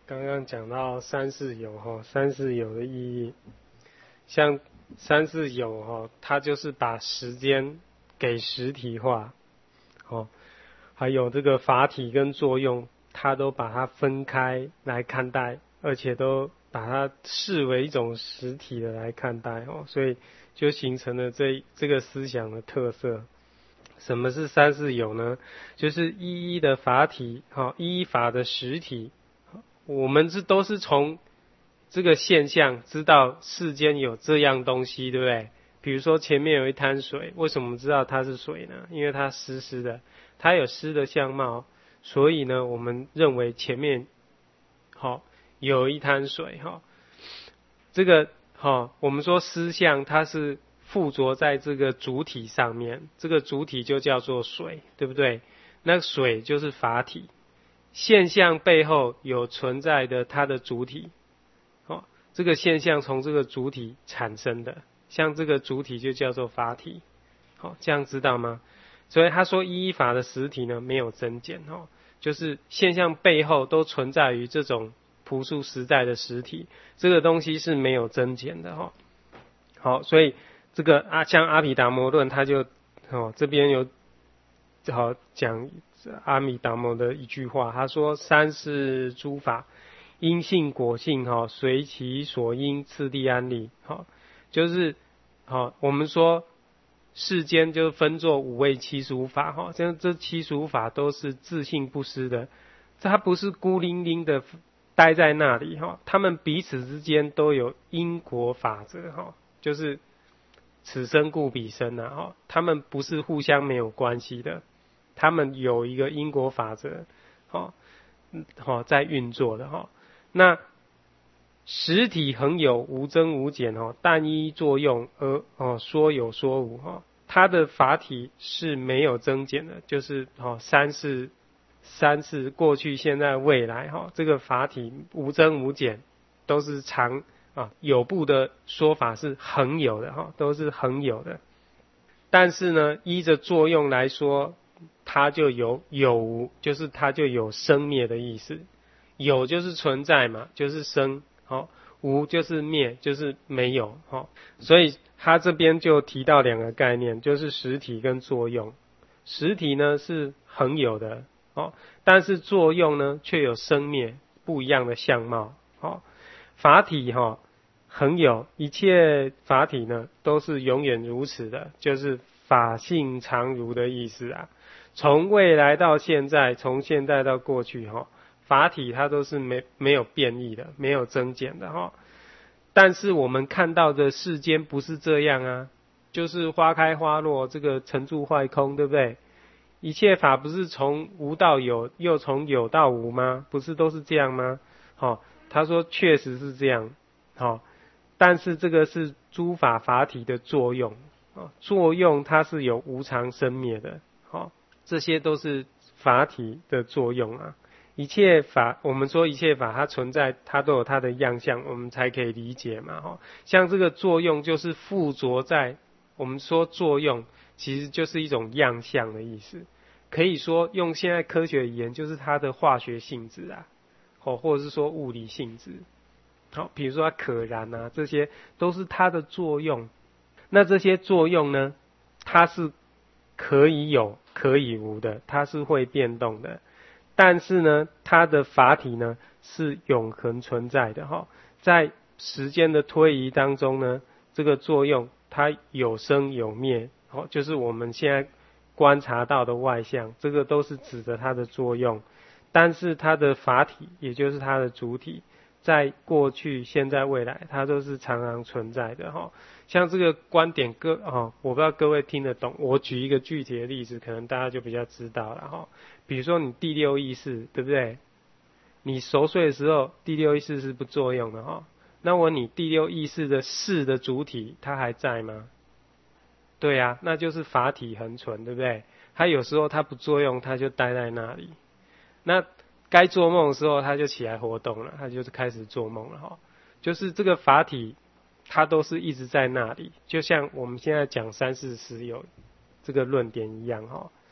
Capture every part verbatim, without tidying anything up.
刚刚讲到三世有哈，三世有的意义，像三世有哈，它就是把时间给实体化，哦，还有这个法体跟作用，它都把它分开来看待，而且都把它视为一种实体的来看待哦，所以就形成了这这个思想的特色。什么是三世有呢？就是一一的法体，哈，一一法的实体。我们这都是从这个现象知道世间有这样东西，对不对？比如说前面有一滩水，为什么知道它是水呢？因为它湿湿的，它有湿的相貌，所以呢，我们认为前面好有一滩水哈。这个好，我们说湿相它是附着在这个主体上面，这个主体就叫做水，对不对？那水就是法体。现象背后有存在的它的主体，哦，这个现象从这个主体产生的，像这个主体就叫做法体，好，这样知道吗？所以他说一一法的实体呢没有增减，哦，就是现象背后都存在于这种朴素实在的实体，这个东西是没有增减的，哦，好，所以这个啊，像阿毗达摩论，他就哦这边有好讲。阿弥达摩的一句话，他说三世诸法因性果性哈，随其所因次第安立，好，就是好，我们说世间就分作五位七属法哈，像这七属法都是自性不失的，它不是孤零零的待在那里哈，他们彼此之间都有因果法则哈，就是此生故彼生啊哈，他们不是互相没有关系的。他们有一个因果法则，好，好在运作的哈。那实体恒有，无增无减哦，但依作用而哦说有说无哈。它的法体是没有增减的，就是哦三世三世过去、现在、未来哈，这个法体无增无减，都是常啊有部的说法是恒有的哈，都是恒有的。但是呢，依着作用来说。它就有有无，就是它就有生灭的意思。有就是存在嘛，就是生，好，无就是灭，就是没有，好。所以它这边就提到两个概念，就是实体跟作用。实体呢是恒有的，好，但是作用呢却有生灭不一样的相貌，好。法体哈恒有，一切法体呢都是永远如此的，就是法性常如的意思啊。从未来到现在，从现在到过去哈，法体它都是没没有变异的，没有增减的哈。但是我们看到的世间不是这样啊，就是花开花落，这个成住坏空，对不对？一切法不是从无到有，又从有到无吗？不是都是这样吗？好，他说确实是这样，好，但是这个是诸法法体的作用，作用它是有无常生灭的，好。这些都是法体的作用啊！一切法，我们说一切法它存在，它都有它的样相，我们才可以理解嘛。哈，像这个作用就是附着在，我们说作用其实就是一种样相的意思，可以说用现在科学语言就是它的化学性质啊，哦，或者是说物理性质。好，比如说它可燃啊，这些都是它的作用。那这些作用呢，它是可以有。可以无的，它是会变动的，但是呢，它的法体呢是永恒存在的哈。在时间的推移当中呢，这个作用它有生有灭，哦，就是我们现在观察到的外相，这个都是指着它的作用，但是它的法体，也就是它的主体，在过去、现在、未来，它都是常常存在的哈。像这个观点各哦，我不知道各位听得懂。我举一个具体的例子，可能大家就比较知道了哈。比如说你第六意识，对不对？你熟睡的时候，第六意识是不作用的哈。那我你第六意识的识的主体，它还在吗？对啊，那就是法体恒存，对不对？它有时候它不作用，它就待在那里。那该做梦的时候，它就起来活动了，它就是开始做梦了哈。就是这个法体。它都是一直在那里，就像我们现在讲三世实有这个论点一样哈。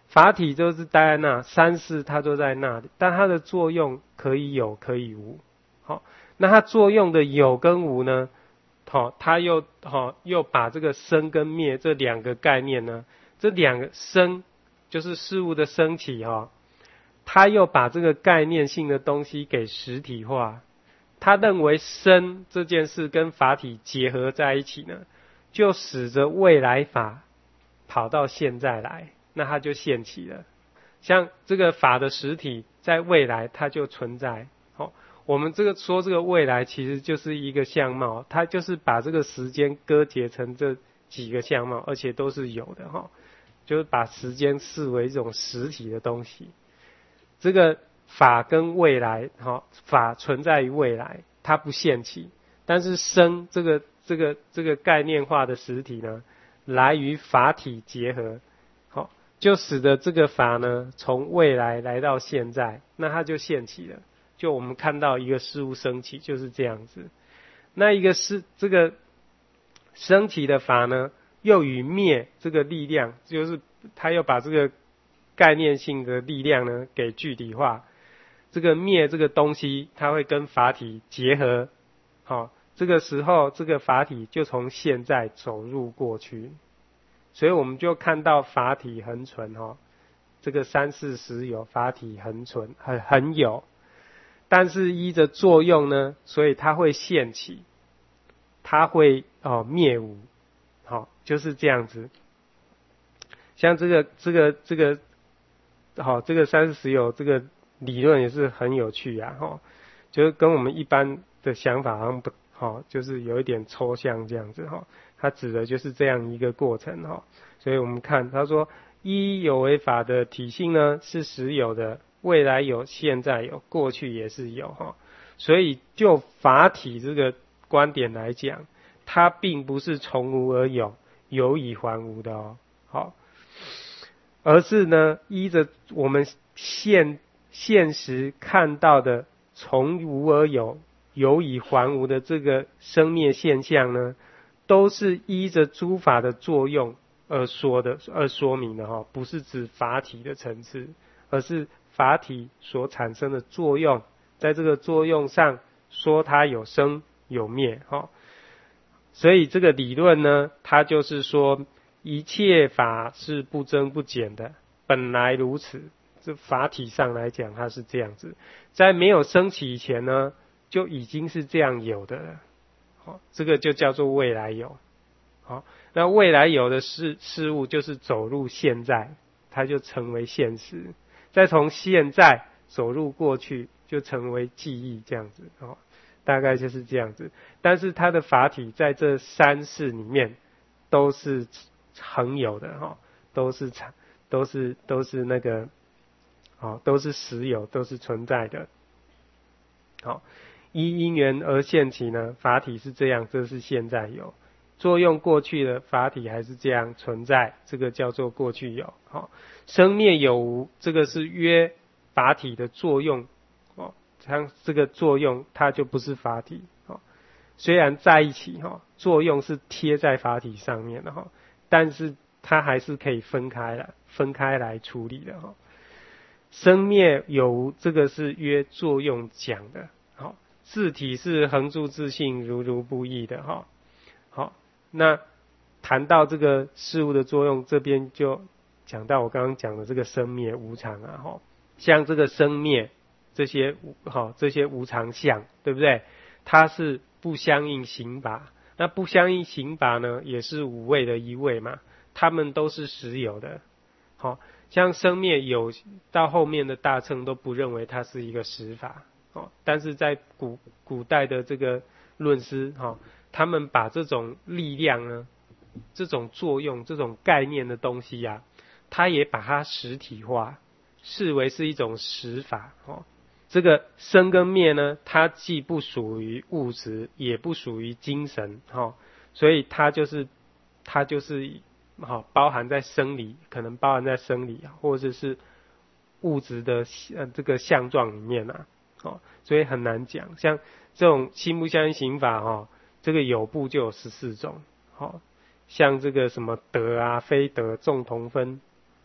法体就是待在那，三世它都在那里，但它的作用可以有可以无。好，那它作用的有跟无呢？好，它又好又把这个生跟灭这两个概念呢，这两个生就是事物的升起哈，他又把这个概念性的东西给实体化。他认为生这件事跟法体结合在一起呢，就使得未来法跑到现在来，那它就现起了。像这个法的实体在未来它就存在。好，我们这个说这个未来其实就是一个相貌，它就是把这个时间割解成这几个相貌，而且都是有的哈，就是把时间视为一种实体的东西。这个法跟未来，好，法存在于未来，它不现起，但是生这个这个这个概念化的实体呢，来与法体结合，好，就使得这个法呢从未来来到现在，那它就现起了。就我们看到一个事物升起就是这样子。那一个是这个升起的法呢，又与灭这个力量，就是它又把这个概念性的力量呢给具体化。这个灭这个东西，它会跟法体结合，好，这个时候这个法体就从现在走入过去，所以我们就看到法体恒存哈，这个三世实有，法体恒存，很很有，但是依着作用呢，所以它会现起，它会哦灭无，好，就是这样子。像这个这个这个，好，这个三世实有这个理论也是很有趣啊，哈，就是跟我们一般的想法好像不，哈，就是有一点抽象这样子哈。它指的就是这样一个过程哈。所以我们看他说，一有为法的体性呢是实有的，未来有，现在有，过去也是有哈。所以就法体这个观点来讲，它并不是从无而有，有以还无的哦，好，而是呢依着我们现现实看到的从无而有，有以还无的这个生灭现象呢，都是依着诸法的作用而说的，而说明的哈，不是指法体的层次，而是法体所产生的作用，在这个作用上说它有生有灭哈。所以这个理论呢，它就是说一切法是不增不减的，本来如此。这法体上来讲，它是这样子，在没有升起以前呢，就已经是这样有的了。好，这个就叫做未来有。好，那未来有的事事物就是走入现在，它就成为现实；再从现在走入过去，就成为记忆，这样子。哦，大概就是这样子。但是它的法体在这三世里面都是恒有的哈，都是都是都是那个。好，都是实有，都是存在的。好，依因缘而现起呢，法体是这样，这是现在有；作用过去的法体还是这样存在，这个叫做过去有。好，生灭有无，这个是约法体的作用。哦，像这个作用，它就不是法体。哦，虽然在一起哈，作用是贴在法体上面的哈，但是它还是可以分开来，分开来处理的哈。生灭有无，这个是约作用讲的，好，自体是恒住自性，如如不异的哈。好，那谈到这个事物的作用，这边就讲到我刚刚讲的这个生灭无常啊，哈，像这个生灭这些好这些无常相，对不对？它是不相应行法，那不相应行法呢，也是五位的一位嘛，它们都是实有的，好。像生灭有到后面的大乘都不认为它是一个实法，哦，但是在古古代的这个论师哈、哦，他们把这种力量呢、这种作用、这种概念的东西呀、啊，他也把它实体化，视为是一种实法哦。这个生跟灭呢，它既不属于物质，也不属于精神哈、哦，所以它就是它就是。好，包含在生理，可能包含在生理，或者是物质的呃这个相状里面啊，哦，所以很难讲。像这种心不相应行法哈、哦，这个有部就有十四种，好、哦，像这个什么得啊、非得、众同分，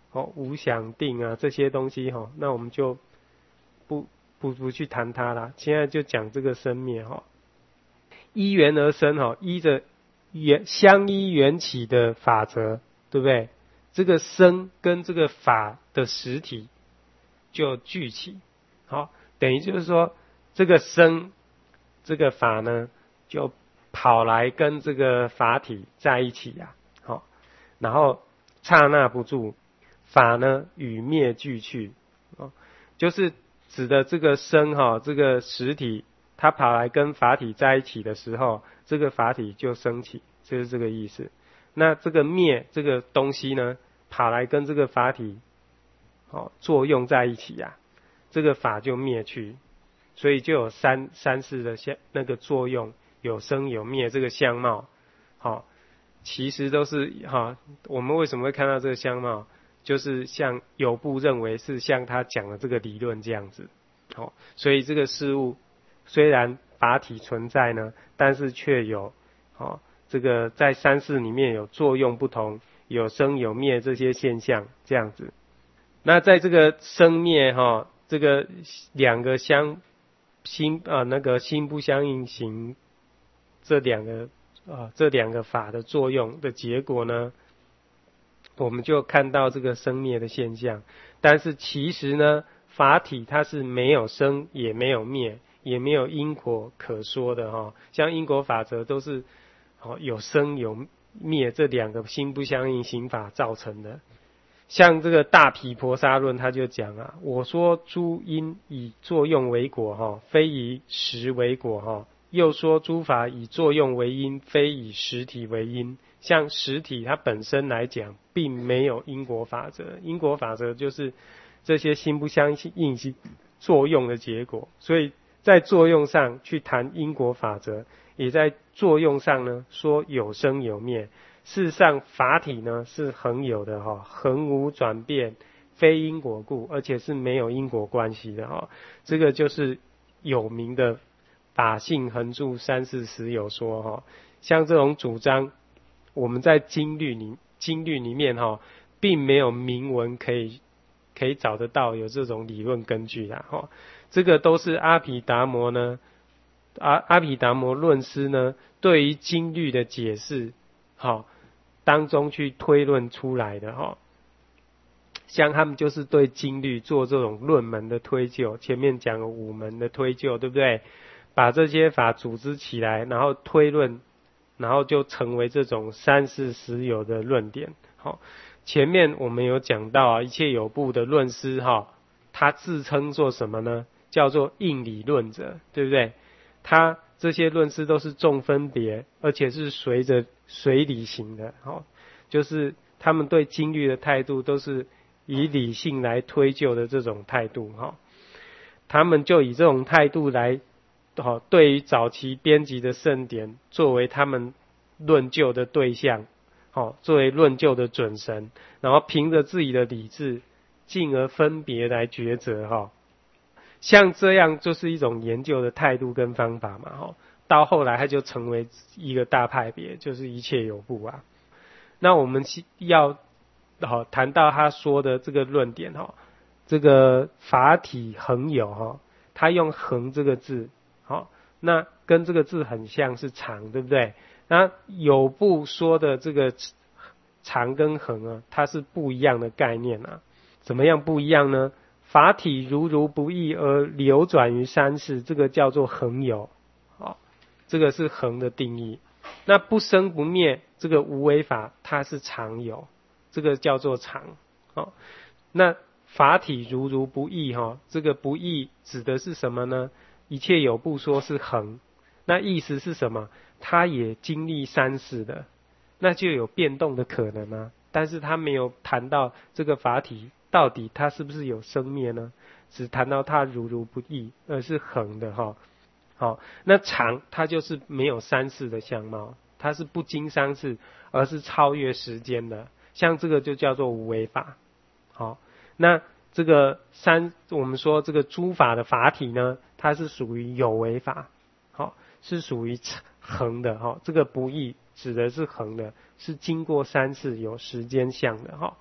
哦，无想定啊这些东西哈，那我们就不不不去谈它啦。现在就讲这个生灭哈，依缘而生哈，依着缘相依缘起的法则，对不对？这个生跟这个法的实体就聚起，好，等于就是说这个生这个法呢，就跑来跟这个法体在一起呀、啊，好，然后刹那不住，法呢与灭俱去，哦，就是指的这个生哈，这个实体它跑来跟法体在一起的时候，这个法体就升起，就是这个意思。那这个灭这个东西呢，跑来跟这个法体哦作用在一起呀、啊，这个法就灭去，所以就有三三世的相那个作用，有生有灭这个相貌，好、哦，其实都是哈、哦，我们为什么会看到这个相貌，就是像有部认为是像他讲的这个理论这样子，好、哦，所以这个事物虽然法体存在呢，但是却有哦。这个在三世里面有作用不同，有生有灭这些现象，这样子。那在这个生灭哈、哦，这个两个相心啊、呃、那个心不相应行，这两个啊、呃、这两个法的作用的结果呢，我们就看到这个生灭的现象。但是其实呢，法体它是没有生也没有灭，也没有因果可说的哈、哦。像因果法则都是。哦，有生有灭这两个心不相应行法造成的。像这个大毗婆沙论他就讲啊，我说诸因以作用为果哈，非以实为果哈。又说诸法以作用为因，非以实体为因。像实体它本身来讲，并没有因果法则，因果法则就是这些心不相应行作用的结果。所以在作用上去谈因果法则，也在作用上呢说有生有灭。事实上法体呢是恒有的哈，恒无转变，非因果故，而且是没有因果关系的哈。这个就是有名的法性恒住三世实有说哈。像这种主张，我们在经律里经律里面哈，并没有明文可以可以找得到有这种理论根据的哈。这个都是阿毗达摩呢。阿阿毗达摩论师呢，对于经律的解释，好、哦、当中去推论出来的哈、哦。像他们就是对经律做这种论门的推究，前面讲了五门的推究，对不对？把这些法组织起来，然后推论，然后就成为这种三世实有的论点。好、哦，前面我们有讲到啊，一切有部的论师哈、哦，他自称做什么呢？叫做应理论者，对不对？他这些论师都是重分别，而且是随着随理行的，哦，就是他们对经律的态度都是以理性来推究的这种态度，哈、哦，他们就以这种态度来，哦，对于早期编辑的圣典作为他们论究的对象，哦，作为论究的准绳，然后凭着自己的理智，进而分别来抉择，哈、哦。像这样就是一种研究的态度跟方法嘛，吼，到后来它就成为一个大派别，就是一切有部啊。那我们要好谈到他说的这个论点哈，这个法体恒有哈，他用恒这个字，好，那跟这个字很像是常，对不对？那有部说的这个常跟恒啊，它是不一样的概念啊，怎么样不一样呢？法体如如不异而流转于三世，这个叫做恒有，好，这个是恒的定义。那不生不灭，这个无为法它是常有，这个叫做常。好，那法体如如不异哈，这个不异指的是什么呢？一切有部说是恒，那意思是什么？它也经历三世的，那就有变动的可能啊。但是他没有谈到这个法体到底它是不是有生灭呢？只谈到它如如不异，而是恒的哈。好，那常它就是没有三世的相貌，它是不经三世，而是超越时间的。像这个就叫做无为法。好，那这个三，我们说这个诸法的法体呢，它是属于有为法，好，是属于恒的哈。这个不异指的是恒的，是经过三世有时间相的哈。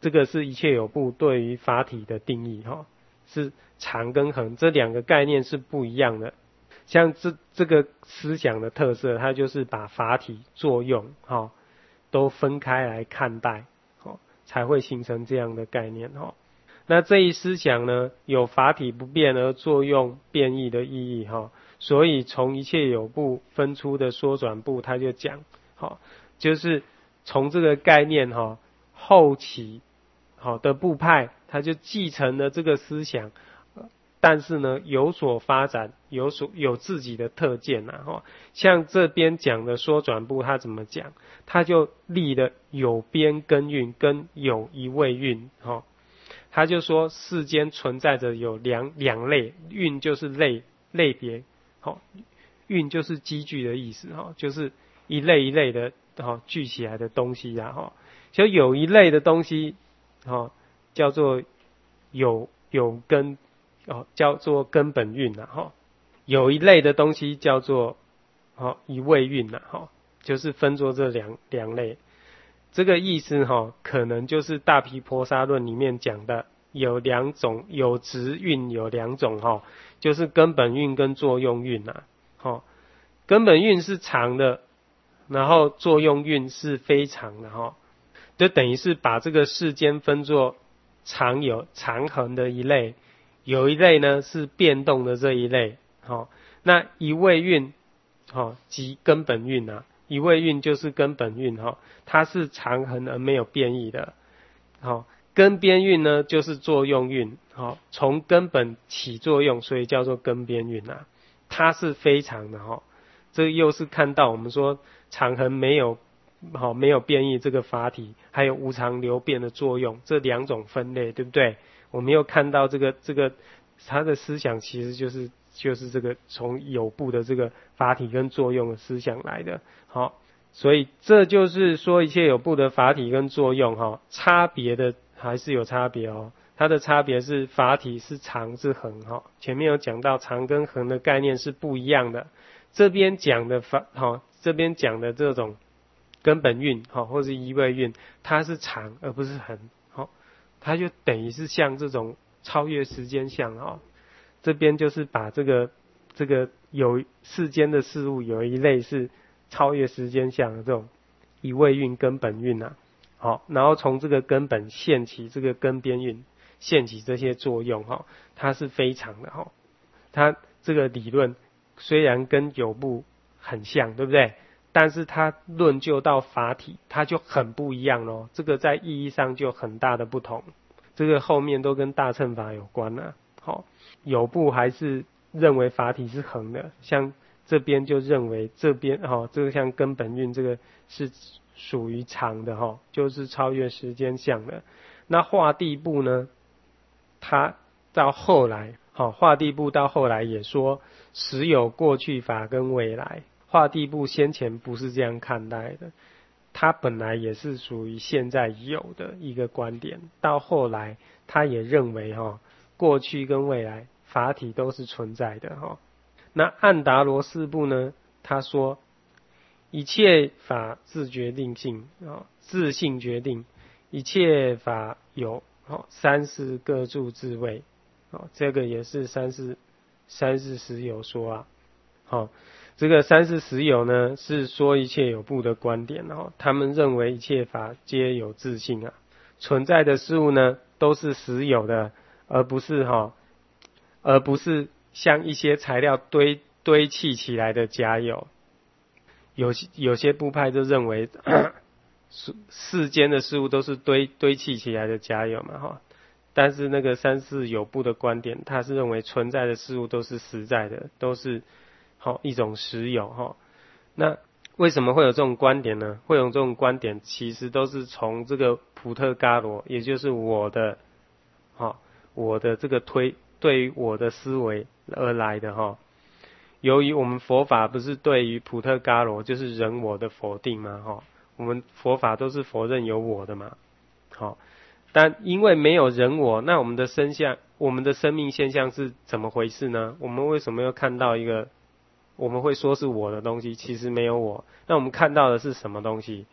这个是一切有部对于法体的定义哈，是常跟恒这两个概念是不一样的。像这这个思想的特色，它就是把法体作用哈都分开来看待，哈才会形成这样的概念哈。那这一思想呢，有法体不变而作用变异的意义哈，所以从一切有部分出的缩转部，他就讲，好，就是从这个概念哈后起好的部派，他就继承了这个思想。但是呢，有所发展，有所有自己的特见呐，哈。像这边讲的缩转部，他怎么讲？他就立了有边根韵跟有一味韵，哈。他就说世间存在着有两两类，韵就是类类别，好，韵就是积聚的意思，哈，就是一类一类的，哈，聚起来的东西呀，哈。就有一类的东西，哈，叫做有有根。哦，叫做根本韵呐，哈，有一类的东西叫做哦一味韵呐，哈，就是分作这两两类。这个意思哈，可能就是大毗婆沙论里面讲的有两种，有质韵有两种哈，就是根本韵跟作用韵呐，哈，根本韵是常的，然后作用韵是非常的哈，就等于是把这个世间分作常有常恒的一类。有一类呢是变动的这一类，好、哦，那一味韵，好、哦，即根本韵啊，一味韵就是根本韵哈、哦，它是常恒而没有变异的，好、哦，根边韵呢就是作用韵，好、哦，从根本起作用，所以叫做根边韵啊，它是非常的哈、哦，这又是看到我们说常恒没有好、哦、没有变异这个法体，还有无常流变的作用，这两种分类，对不对？我们又看到这个这个他的思想其实就是就是这个从有部的这个法体跟作用的思想来的，好，所以这就是说一切有部的法体跟作用哈，差别的还是有差别哦。它的差别是法体是常是恒哈，前面有讲到常跟恒的概念是不一样的。这边讲的法哈，这边讲的这种根本韵哈或是一味韵，它是常而不是恒。它就等于是像这种超越时间相啊，这边就是把这个这个有世间的事物有一类是超越时间相的这种一味韵根本韵啊，好，然后从这个根本现起这个根边韵，现起这些作用哈，它是非常的哈，它这个理论虽然跟有部很像，对不对？但是它论就到法体，它就很不一样咯，这个在意义上就很大的不同。这个后面都跟大乘法有关啊。好，有部还是认为法体是恒的，像这边就认为这边哈，这个像根本韵这个是属于常的哈，就是超越时间相的。那化地部呢，它到后来，好，化地部到后来也说实有过去法跟未来。化地部先前不是这样看待的，它本来也是属于现在有的一个观点，到后来他也认为哈，过去跟未来法体都是存在的哈。那安达罗四部呢，他说一切法自决定性啊，自性决定，一切法有三世各住自位，这个也是三世三世实有说啊，好。这个三世实有呢，是说一切有部的观点哦。他们认为一切法皆有自性啊，存在的事物呢都是实有的，而不是哈、哦，而不是像一些材料堆堆砌起来的假有。有有些部派就认为世间的事物都是堆堆砌起来的假有嘛哈。但是那个三世有部的观点，他是认为存在的事物都是实在的，都是。好，一种实有哈，那为什么会有这种观点呢？会有这种观点，其实都是从这个普特伽罗，也就是我的，哈，我的这个推对于我的思维而来的哈。由于我们佛法不是对于普特伽罗就是人我的否定嘛哈，我们佛法都是否认有我的嘛，好，但因为没有人我，那我们的生相，我们的生命现象是怎么回事呢？我们为什么要看到一个？我们会说是我的东西，其实没有我。那我们看到的是什么东西？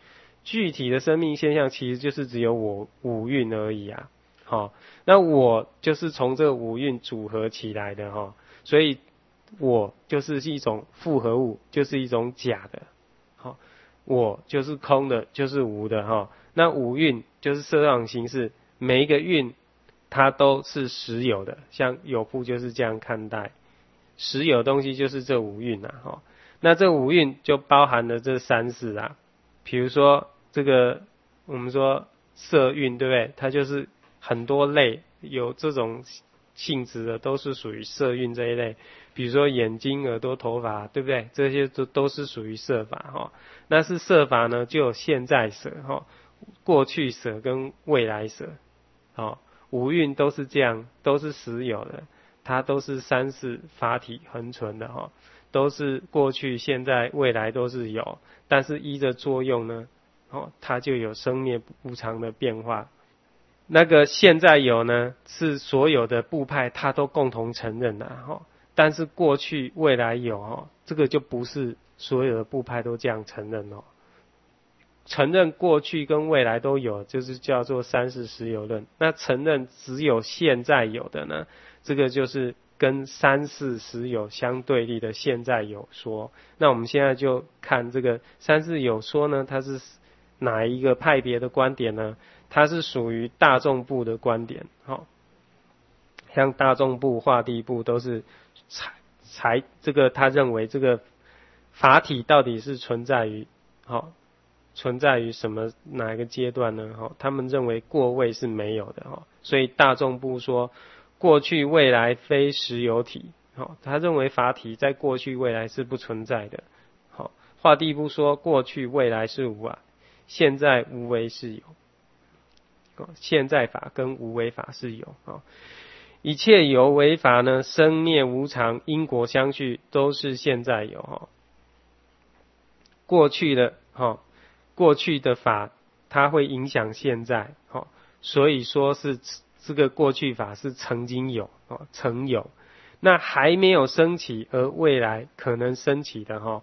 具体的生命现象其实就是只有我五蕴而已啊。好、哦，那我就是从这五蕴组合起来的哈、哦，所以我就是一种复合物，就是一种假的。好、哦，我就是空的，就是无的哈、哦。那五蕴就是色上形式，每一个蕴它都是实有的，像有部就是这样看待，实有的东西就是这五蕴啊哈、哦。那这五蕴就包含了这三世啊，比如说这个我们说色蕴对不对？它就是很多类有这种性质的都是属于色蕴这一类，比如说眼睛、耳朵、头发，对不对？这些都都是属于色法哈、哦。那是色法呢，就有现在色哈、哦，过去色跟未来色，好、哦，五蕴都是这样，都是实有的，它都是三世法体恒存的哈、哦，都是过去、现在、未来都是有，但是依着作用呢，哦，它就有生灭无常的变化。那个现在有呢，是所有的部派它都共同承认的哈，但是过去未来有哈，这个就不是所有的部派都这样承认哦。承认过去跟未来都有，就是叫做三世实有论。那承认只有现在有的呢，这个就是跟三世实有相对立的现在有说。那我们现在就看这个三世有说呢，它是哪一个派别的观点呢？它是属于大众部的观点，好，像大众部、化地部都是才才这个他认为这个法体到底是存在于好存在于什么哪一个阶段呢？好，他们认为过位是没有的哈，所以大众部说过去未来非实有体，好，他认为法体在过去未来是不存在的。好，化地部说过去未来是无啊，现在无为是有。现在法跟无为法是有，一切有为法呢，生灭无常，因果相续，都是现在有。过去的过去的法，它会影响现在，所以说是这个过去法是曾经有，曾有，那还没有升起，而未来可能升起的，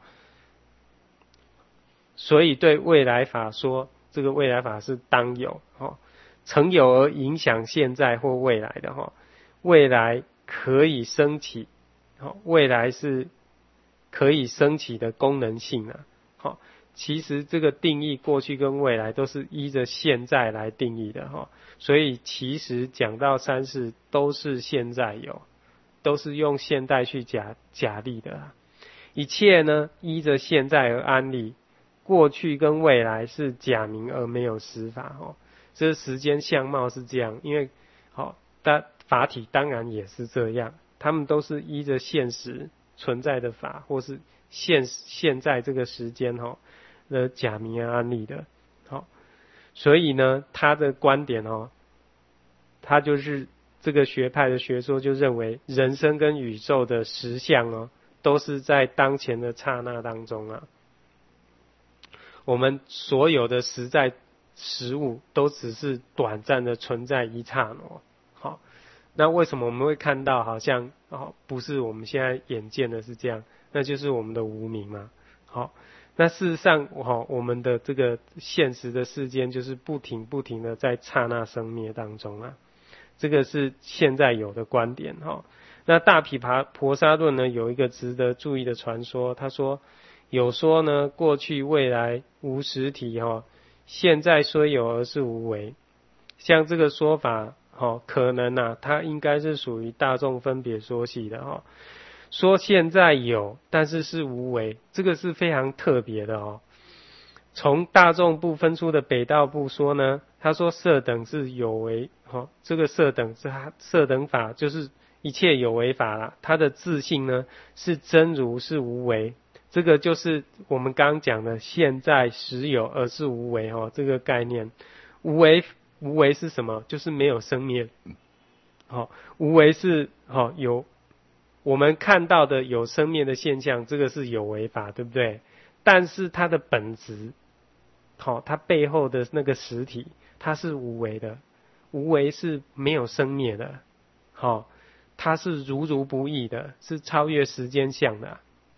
所以对未来法说，这个未来法是当有，曾有而影响现在或未来的哈，未来可以升起，未来是可以升起的功能性啊。好，其实这个定义过去跟未来都是依着现在来定义的哈，所以其实讲到三世都是现在有，都是用现代去假假立的啊。一切呢依着现在而安立，过去跟未来是假名而没有实法哦。这时间相貌是这样，因为好，但法体当然也是这样，他们都是依着现实存在的法，或是现现在这个时间哈的假名而安立的。好，所以呢，他的观点哦，他就是这个学派的学说就认为，人生跟宇宙的实相哦，都是在当前的刹那当中啊。我们所有的实在实物都只是短暂的存在一刹那。好，那为什么我们会看到好像哦不是我们现在眼见的是这样？那就是我们的无明嘛。好，那事实上哦，我们的这个现实的世间就是不停不停的在刹那生灭当中啊。这个是现在有的观点哈。那大毗婆沙论呢有一个值得注意的传说，他说有说呢过去未来无实体哈。现在虽有而是无为，像这个说法，哦，可能啊，它应该是属于大众分别说系的哈、哦。说现在有，但是是无为，这个是非常特别的哦。从大众部分出的北道部说呢，他说色等是有为，哦，这个色等是他色等法，就是一切有为法啦。它的自性呢是真如，是无为。这个就是我们刚刚讲的现在实有而是无为哦，这个概念。无为无为是什么？就是没有生灭。好、哦，无为是好、哦、有我们看到的有生灭的现象，这个是有为法，对不对？但是它的本质，好、哦，它背后的那个实体，它是无为的。无为是没有生灭的，好、哦，它是如如不异的，是超越时间相的。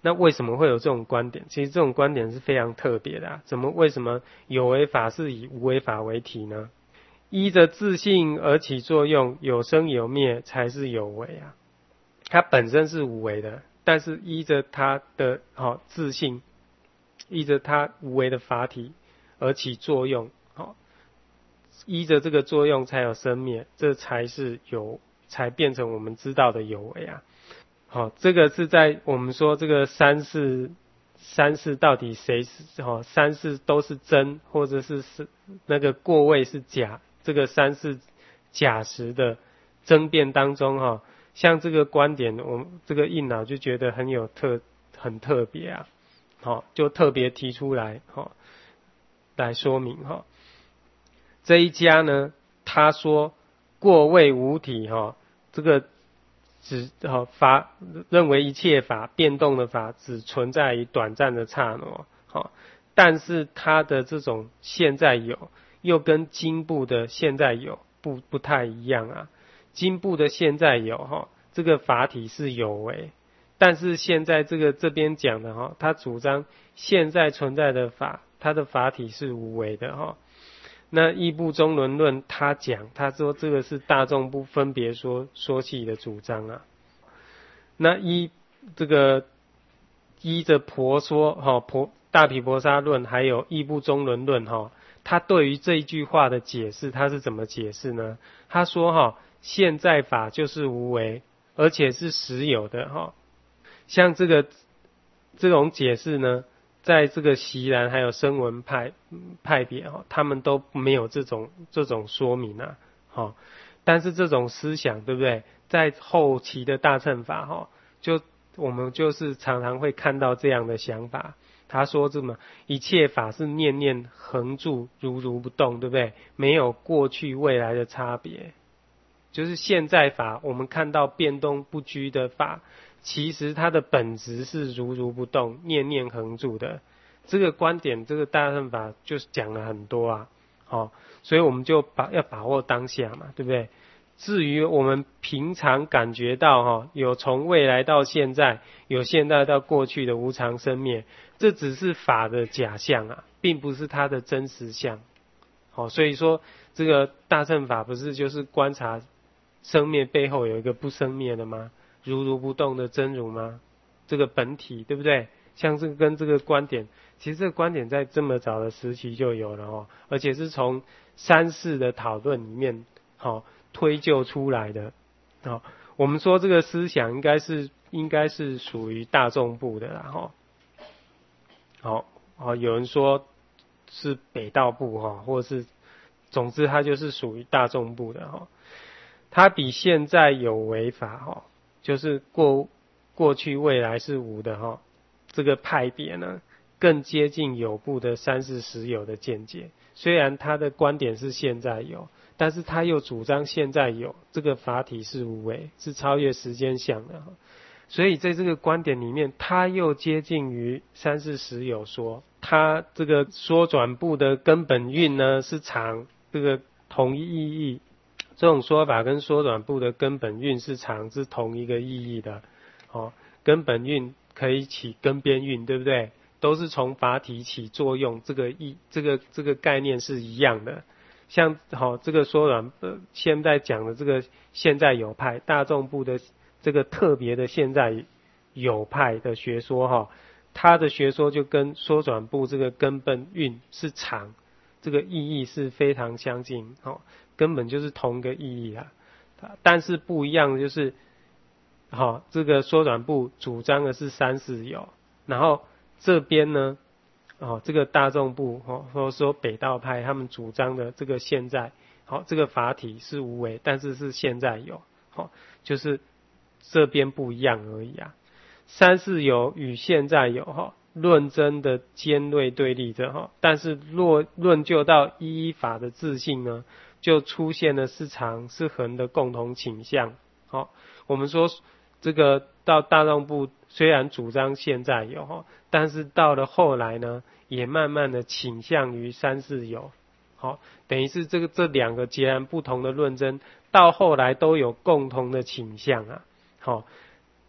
那为什么会有这种观点？其实这种观点是非常特别的啊。怎么为什么有为法是以无为法为体呢？依着自性而起作用，有生有灭才是有为啊。它本身是无为的，但是依着它的、哦、自性，依着它无为的法体而起作用，哦、依着这个作用才有生灭，这才是有，才变成我们知道的有为啊。好、哦，这个是在我们说这个三世，三世到底谁是哦？三世都是真，或者是是那个过位是假？这个三世假实的争辩当中哈、哦，像这个观点，我们这个印脑就觉得很有特很特别啊，好、哦，就特别提出来哈、哦，来说明哈、哦。这一家呢，他说过位无体哈、哦，这个。只好法认为一切法变动的法只存在于短暂的刹那，好，但是它的这种现在有又跟经部的现在有不不太一样啊。经部的现在有哈，这个法体是有为，但是现在这个这边讲的哈，他主张现在存在的法，它的法体是无为的哈。那义部中伦论他讲，他说这个是大众部分别说说系的主张啊。那依这个依着婆说哈婆大毗婆沙论，还有义部中伦论哈，他对于这一句话的解释，他是怎么解释呢？他说哈，现在法就是无为，而且是实有的哈。像这个这种解释呢，在这个锡兰还有声闻派派别哈，他们都没有这种这种说明啊，哈。但是这种思想对不对？在后期的大乘法哈，就我们就是常常会看到这样的想法。他说这么一切法是念念恒住，如如不动，对不对？没有过去未来的差别，就是现在法，我们看到变动不居的法，其实它的本质是如如不动，念念恒住的。这个观点，这个大乘法就是讲了很多啊，哦，所以我们就把要把握当下嘛，对不对？至于我们平常感觉到哈，有从未来到现在，有现在到过去的无常生灭，这只是法的假象啊，并不是它的真实相。好，所以说这个大乘法不是就是观察生灭背后有一个不生灭的吗？如如不动的真如吗？这个本体对不对？像这个跟这个观点，其实这个观点在这么早的时期就有了哦，而且是从三世的讨论里面好推究出来的。好，我们说这个思想应该是应该是属于大众部的啦哈。好，好，有人说是北道部哈，或者是总之它就是属于大众部的哈。它比现在有为法哈，就是过过去未来是无的哈。这个派别呢，更接近有部的三世实有的见解。虽然他的观点是现在有，但是他又主张现在有，这个法体是无为，是超越时间相的。所以在这个观点里面，他又接近于三世实有说，他这个缩转部的根本运呢是常，这个同一意义。这种说法跟缩转部的根本运是常是同一个意义的。哦，根本运可以起根边运，对不对？都是从法体起作用，这个意这个这个概念是一样的。像好、哦、这个缩短呃，现在讲的这个现在有派大众部的这个特别的现在有派的学说哈、哦，它的学说就跟缩转部这个根本运是常，这个意义是非常相近，哦，根本就是同一个意义啊。但是不一样的就是。好、哦，这个缩短部主张的是三世有，然后这边呢，哦，这个大众部哦，或者说北道派他们主张的这个现在，好、哦，这个法体是无为，但是是现在有，好、哦，就是这边不一样而已啊。三世有与现在有哈、哦，论真的尖锐对立着哈、哦，但是若论就到一一法的自性呢，就出现了是常是恒的共同倾向，好、哦，我们说。这个到大众部虽然主张现在有，但是到了后来呢，也慢慢的倾向于三世有，好，等于是这个这两个截然不同的论证，到后来都有共同的倾向啊，好，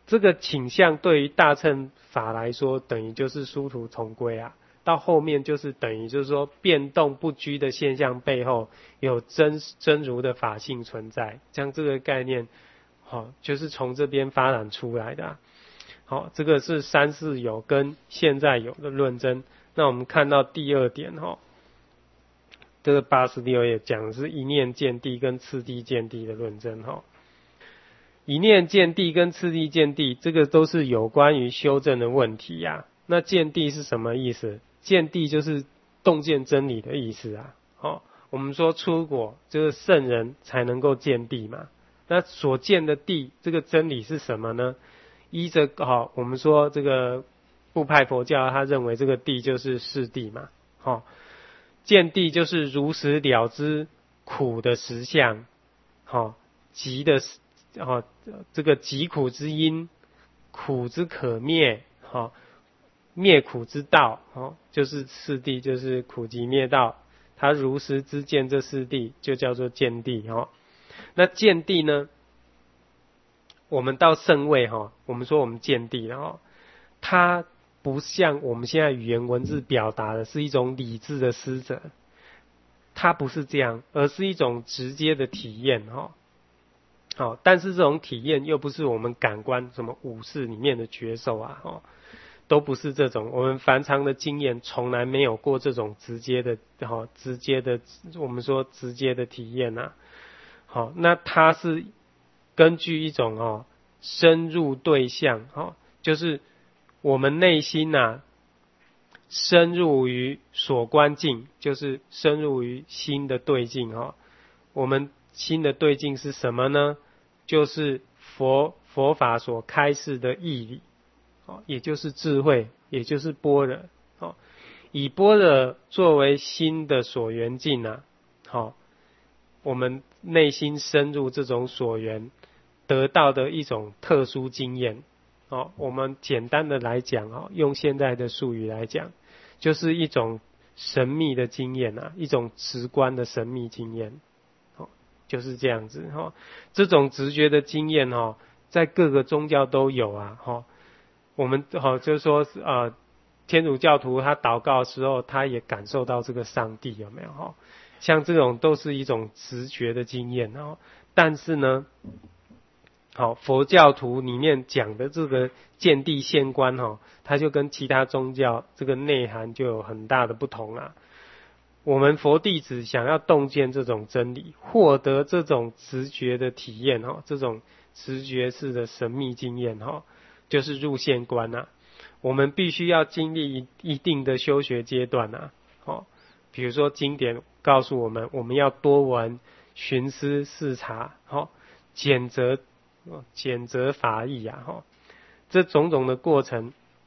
这个倾向对于大乘法来说，等于就是殊途同归啊。到后面就是等于就是说，变动不居的现象背后有真真如的法性存在，像这个概念，好，就是从这边发展出来的啊。好，这个是三世有跟现在有的论证。那我们看到第二点哈，这个八十六页讲的是一念见地跟次第见地的论证哈。一念见地跟次第见地，这个都是有关于修正的问题呀、啊。那见地是什么意思？见地就是洞见真理的意思啊。哦，我们说出果就是圣人才能够见地嘛。那所见的地，这个真理是什么呢？依着好、哦，我们说这个部派佛教，他认为这个地就是世地嘛。好、哦，见地就是如实了知苦的实相，好、哦，集的哦，这个疾苦之因，苦之可灭，好、哦，灭苦之道，哦，就是四谛，就是苦集灭道。他如实知见这四谛，就叫做见地，哦。那见地呢？我们到圣位，哈、哦，我们说我们见地了，哦，它不像我们现在语言文字表达的是一种理智的思者，它不是这样，而是一种直接的体验，哈、哦。好，但是这种体验又不是我们感官什么五识里面的觉受啊，哦，都不是这种，我们凡常的经验从来没有过这种直接的，好，直接的，我们说直接的体验啊。好，那它是根据一种哦深入对象，哦，就是我们内心啊深入于所观境，就是深入于心的对境，哦，我们心的对境是什么呢？就是佛佛法所开示的义理，也就是智慧，也就是般若。以般若作为心的所缘境啊，好，我们内心深入这种所缘，得到的一种特殊经验。我们简单的来讲，用现在的术语来讲，就是一种神秘的经验啊，一种直观的神秘经验。就是这样子哈，这种直觉的经验哈，在各个宗教都有啊哈。我们哈就是说呃，天主教徒他祷告的时候，他也感受到这个上帝有没有哈？像这种都是一种直觉的经验哦。但是呢，好，佛教徒里面讲的这个见地现观哈，它就跟其他宗教这个内涵就有很大的不同啊。我们佛弟子想要洞见这种真理，获得这种直觉的体验，这种直觉式的神秘经验，就是入现观啊。我们必须要经历一定的修学阶段啊。比如说经典告诉我们，我们要多闻、寻思、视察，检则检则法义啊。这种种的过程，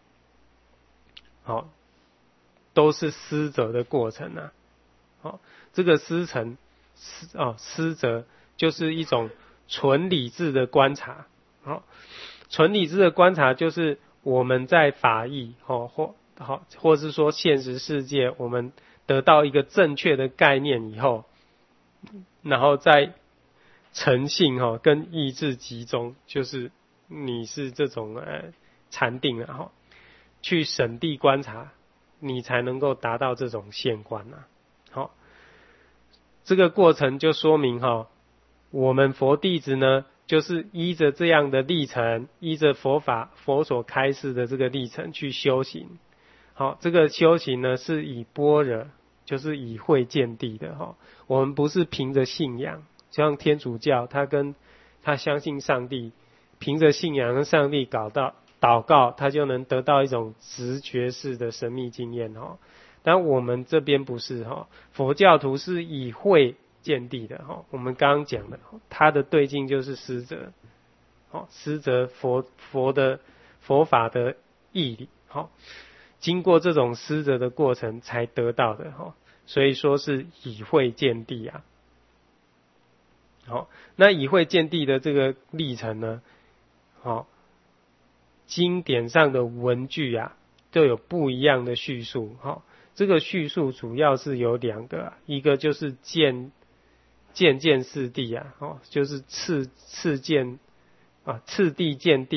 好，都是思者的过程啊。哦，这个思成思哦思则就是一种纯理智的观察。好，纯理智的观察就是我们在法义哦或好或是说现实世界，我们得到一个正确的概念以后，然后再诚信哦跟意志集中，就是你是这种呃禅定啊，哦，去审谛观察，你才能够达到这种现观啊。好，这个过程就说明哈，我们佛弟子呢，就是依着这样的历程，依着佛法佛所开示的这个历程去修行。好，这个修行呢，是以般若，就是以慧见地的哈。我们不是凭着信仰，像天主教，他跟他相信上帝，凭着信仰跟上帝搞到祷告，他就能得到一种直觉式的神秘经验哈。但我们这边不是哈，佛教徒是以慧见地的哈。我们刚刚讲的，他的对境就是思则，好，思则佛佛的佛法的义理，好，经过这种思则的过程才得到的哈。所以说是以慧见地啊。好，那以慧见地的这个历程呢，好，经典上的文句啊，都有不一样的叙述哈。这个叙述主要是有两个，啊，一个就是见见见四谛啊，哦，就是次次见啊次第见地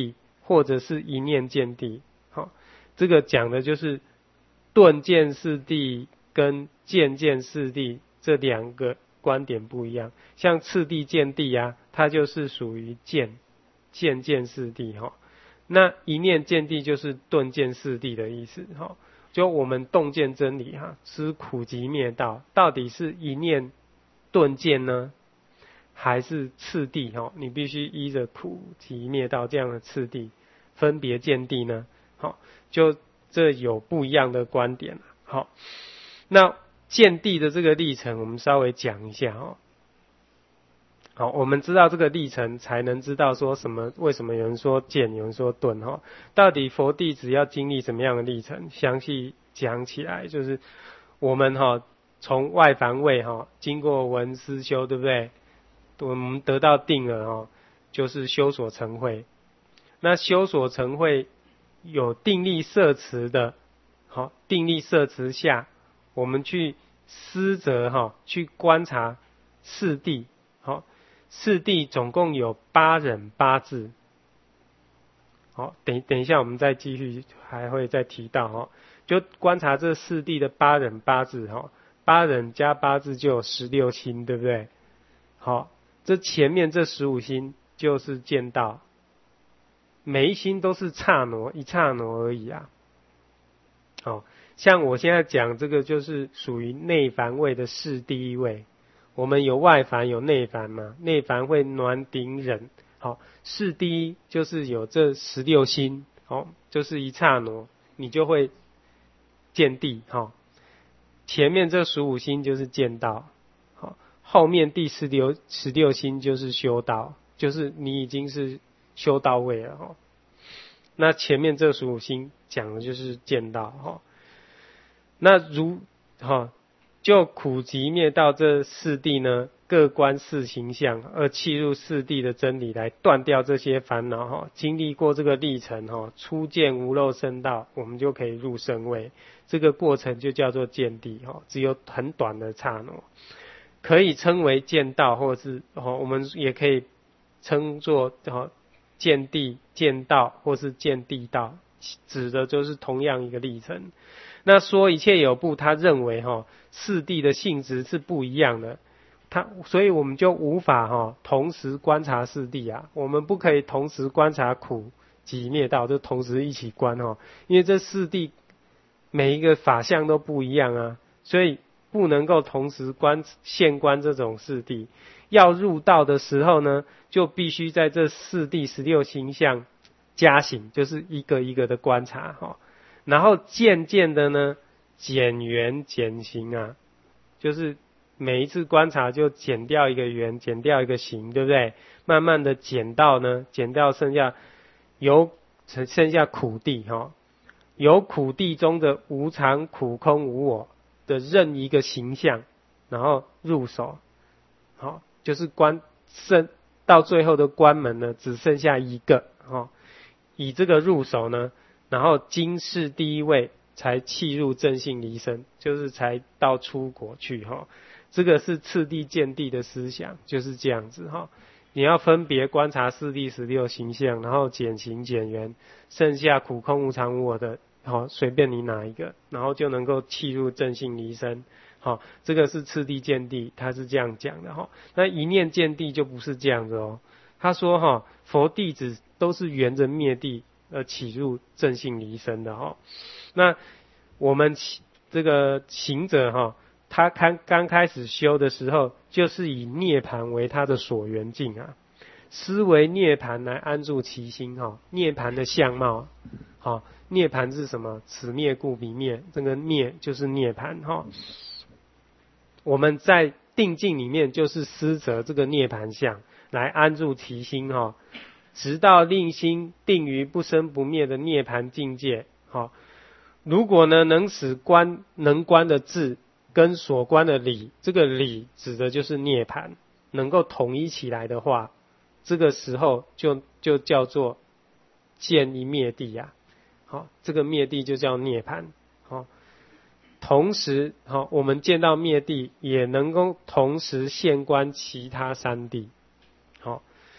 或者是一念见地。好，这个讲的就是顿见四谛跟渐见四谛这两个观点不一样。像次第见地啊，它就是属于渐渐见四谛哈。那一念见地就是顿见四谛的意思哈。就我们洞见真理哈，知苦集灭道，到底是一念顿见呢，还是次第哈？你必须依着苦集灭道这样的次第分别见地呢？好，就这有不一样的观点。好，那见地的这个历程，我们稍微讲一下哈。好，我们知道这个历程，才能知道说什么，为什么有人说见，有人说顿哈？到底佛弟子要经历什么样的历程？详细讲起来，就是我们哈从外凡位哈，经过闻思修，对不对？我们得到定了哈，就是修所成慧。那修所成慧有定力摄持的，好，定力摄持下，我们去思则哈，去观察四谛，好。四谛总共有八忍八智，好，等等一下我们再继续，还会再提到哈，就观察这四谛的八忍八智哈，八忍加八智就有十六心，对不对？好，这前面这十五心就是见道，每一心都是刹那一刹那而已啊。好，像我现在讲这个就是属于内凡位的四第一位。我们有外凡有内凡嘛，内凡会暖顶忍，好，四第一就是有这十六心，好，就是一刹那你就会见地，好，前面这十五心就是见道，好，后面第十六十六心就是修道，就是你已经是修到位了哈。那前面这十五心讲的就是见道哈。那如哈。就苦集灭道这四谛呢，各观四形象，而契入四谛的真理来断掉这些烦恼哈。经历过这个历程哈，初见无漏圣道，我们就可以入圣位。这个过程就叫做见地哈，只有很短的刹那，可以称为见道，或是哈，我们也可以称作哈见地、见道，或是见地道，指的就是同样一个历程。那说一切有部，他认为哈四谛的性质是不一样的，他所以我们就无法哈同时观察四谛啊，我们不可以同时观察苦集灭道，就同时一起观哈，因为这四谛每一个法相都不一样啊，所以不能够同时观现观这种四谛。要入道的时候呢，就必须在这四谛十六形象加行，就是一个一个的观察哈。然后渐渐的呢，减缘减行啊，就是每一次观察就减掉一个缘，减掉一个行，对不对？慢慢的减到呢，减掉剩下有剩下苦谛哈，有苦谛中的无常、苦、空、无我的任一个形象，然后入手，好，就是观剩到最后的关门呢，只剩下一个哈，以这个入手呢。然后经世第一位才契入正性离身，就是才到出国去哈。这个是次第见地的思想，就是这样子哈。你要分别观察四谛十六形象，然后减行减缘，剩下苦空无常无我的，好，随便你哪一个，然后就能够契入正性离身。好，这个是次第见地，他是这样讲的哈。那一念见地就不是这样子哦。他说哈，佛弟子都是缘着灭地。而起入正性离身的哈，那我们这个行者哈，他刚刚开始修的时候，就是以涅盘为他的所缘境啊，思维涅盘来安住其心哈。涅盘的相貌，好，涅盘是什么？此灭故彼灭，这个灭就是涅盘哈。我们在定境里面就是思着这个涅盘相来安住其心哈。直到令心定于不生不灭的涅盘境界，好，如果呢能使观能观的智跟所观的理，这个理指的就是涅盘，能够统一起来的话，这个时候就就叫做见一灭地呀，好，这个灭地就叫涅盘，好，同时好，我们见到灭地，也能够同时现观其他三谛，好。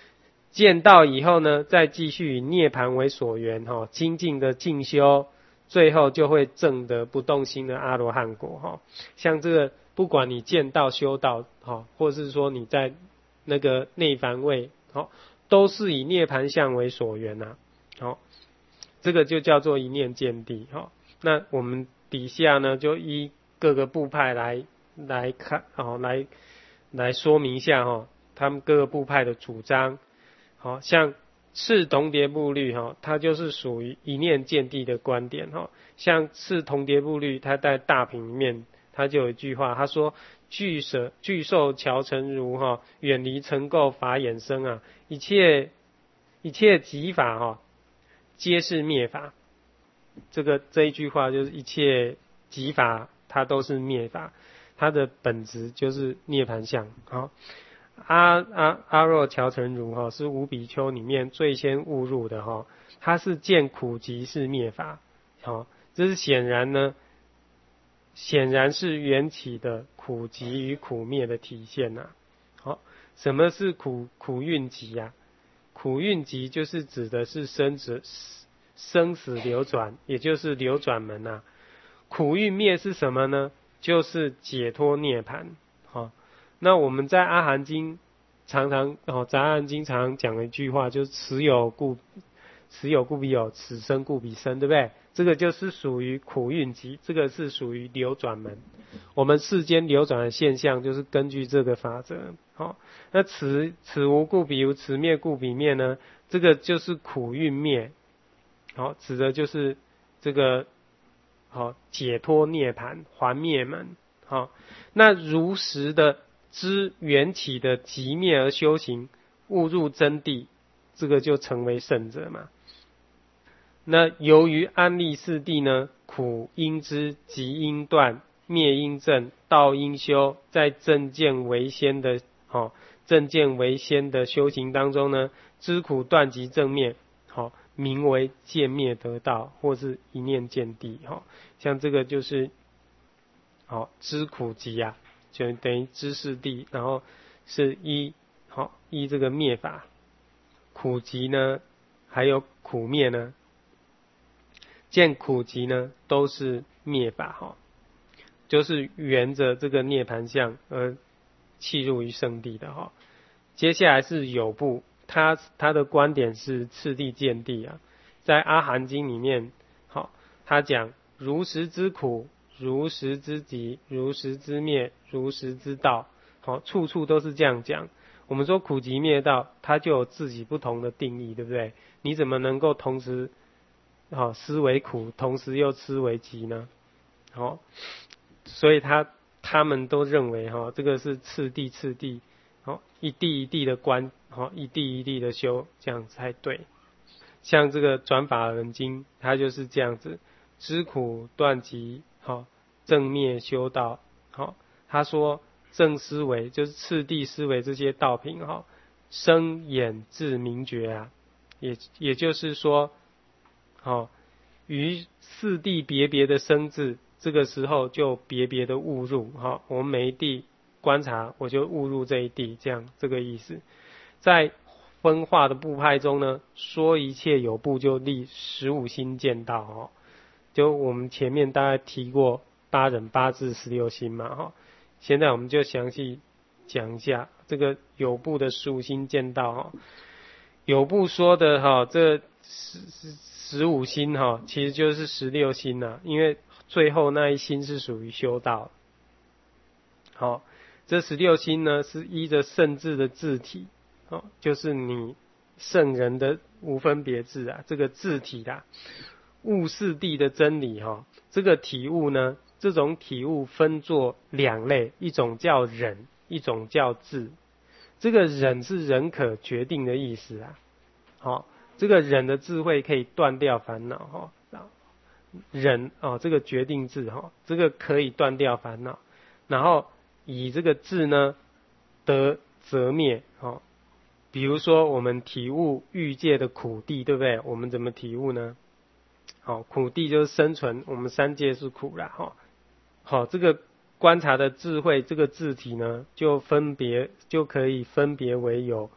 见到以后呢，再继续以涅槃为所缘，哈，精进的进修，最后就会证得不动心的阿罗汉果，哈。像这个，不管你见到修道，哈，或是说你在那个内凡位，好，都是以涅槃相为所缘呐，好，这个就叫做一念见地，哈。那我们底下呢，就依各个部派来来看，哦，来来说明一下，哈，他们各个部派的主张。好，像次同牒部律哈，它就是属于一念见地的观点哈。像次同牒部律，它在大品里面，它就有一句话，他说：具舍具受乔成如哈，远离尘垢法衍生啊，一切一切即法哈，皆是灭法。这个这一句话就是一切即法，它都是灭法，它的本质就是涅槃相。好。阿阿阿若乔成如哈是五比丘里面最先悟入的哈，他是见苦集是灭法，好，这是显然呢，显然是缘起的苦集与苦灭的体现呐。好，什么是苦苦运集啊？苦运集就是指的是生死生死流转，也就是流转门呐。苦运灭是什么呢？就是解脱涅槃，好。那我们在阿含经常常哦，在阿含经常常讲的一句话，就是此有故此有故彼有，此生故彼生，对不对？这个就是属于苦运集，这个是属于流转门。我们世间流转的现象，就是根据这个法则。好、哦，那此此无故彼无，此灭故彼灭呢？这个就是苦运灭。好、哦，指的就是这个好、哦、解脱涅槃还灭门。好、哦，那如实的知缘起的极灭而修行，悟入真谛，这个就成为圣者嘛。那由于安立四谛呢，苦应知，集应断，灭应证，道应修，在正见为先的，好、哦，正见为先的修行当中呢，知苦断集正灭，好、哦，名为见灭得道，或是一念见地，好、哦，像这个就是，好、哦，知苦集啊。就等于知识地，然后是依好依这个灭法，苦集呢，还有苦灭呢，见苦集呢，都是灭法哈，就是沿着这个涅槃相而契入于圣地的哈。接下来是有部，他他的观点是次第见地啊，在阿含经里面，好，他讲如实之苦。如实之集，如实之灭，如实之道，好，处处都是这样讲。我们说苦集灭道，它就有自己不同的定义，对不对？你怎么能够同时，好思为苦，同时又思为集呢？好，所以他他们都认为哈，这个是次第次第，好一地一地的观，好一地一地的修，这样才对。像这个转法轮经，它就是这样子，知苦断集。好，正灭修道，好，他说正思维就是次第思维这些道品，哈，生眼智明觉啊，也也就是说，好，于四地别别的生智，这个时候就别别的误入，好，我们每一地观察，我就误入这一地，这样这个意思。在分化的部派中呢，说一切有部就立十五心见道，哈。就我们前面大概提过八忍八智十六心嘛哈，现在我们就详细讲一下这个有部的十五心见道哈。有部说的哈，这十十五心哈，其实就是十六心呐，因为最后那一心是属于修道。好，这十六心呢是依着圣智的智体，哦，就是你圣人的无分别智啊，这个智体啦。悟四谛的真理哈，这个体悟呢，这种体悟分作两类，一种叫忍，一种叫智。这个忍是人可决定的意思啊，好，这个忍的智慧可以断掉烦恼哈，忍哦，这个决定智哈，这个可以断掉烦恼，然后以这个智呢得则灭哈。比如说我们体悟欲界的苦地，对不对？我们怎么体悟呢？好，苦地就是生存，我们三界是苦啦，哈。好，这个观察的智慧，这个智体呢，就分别就可以分别为有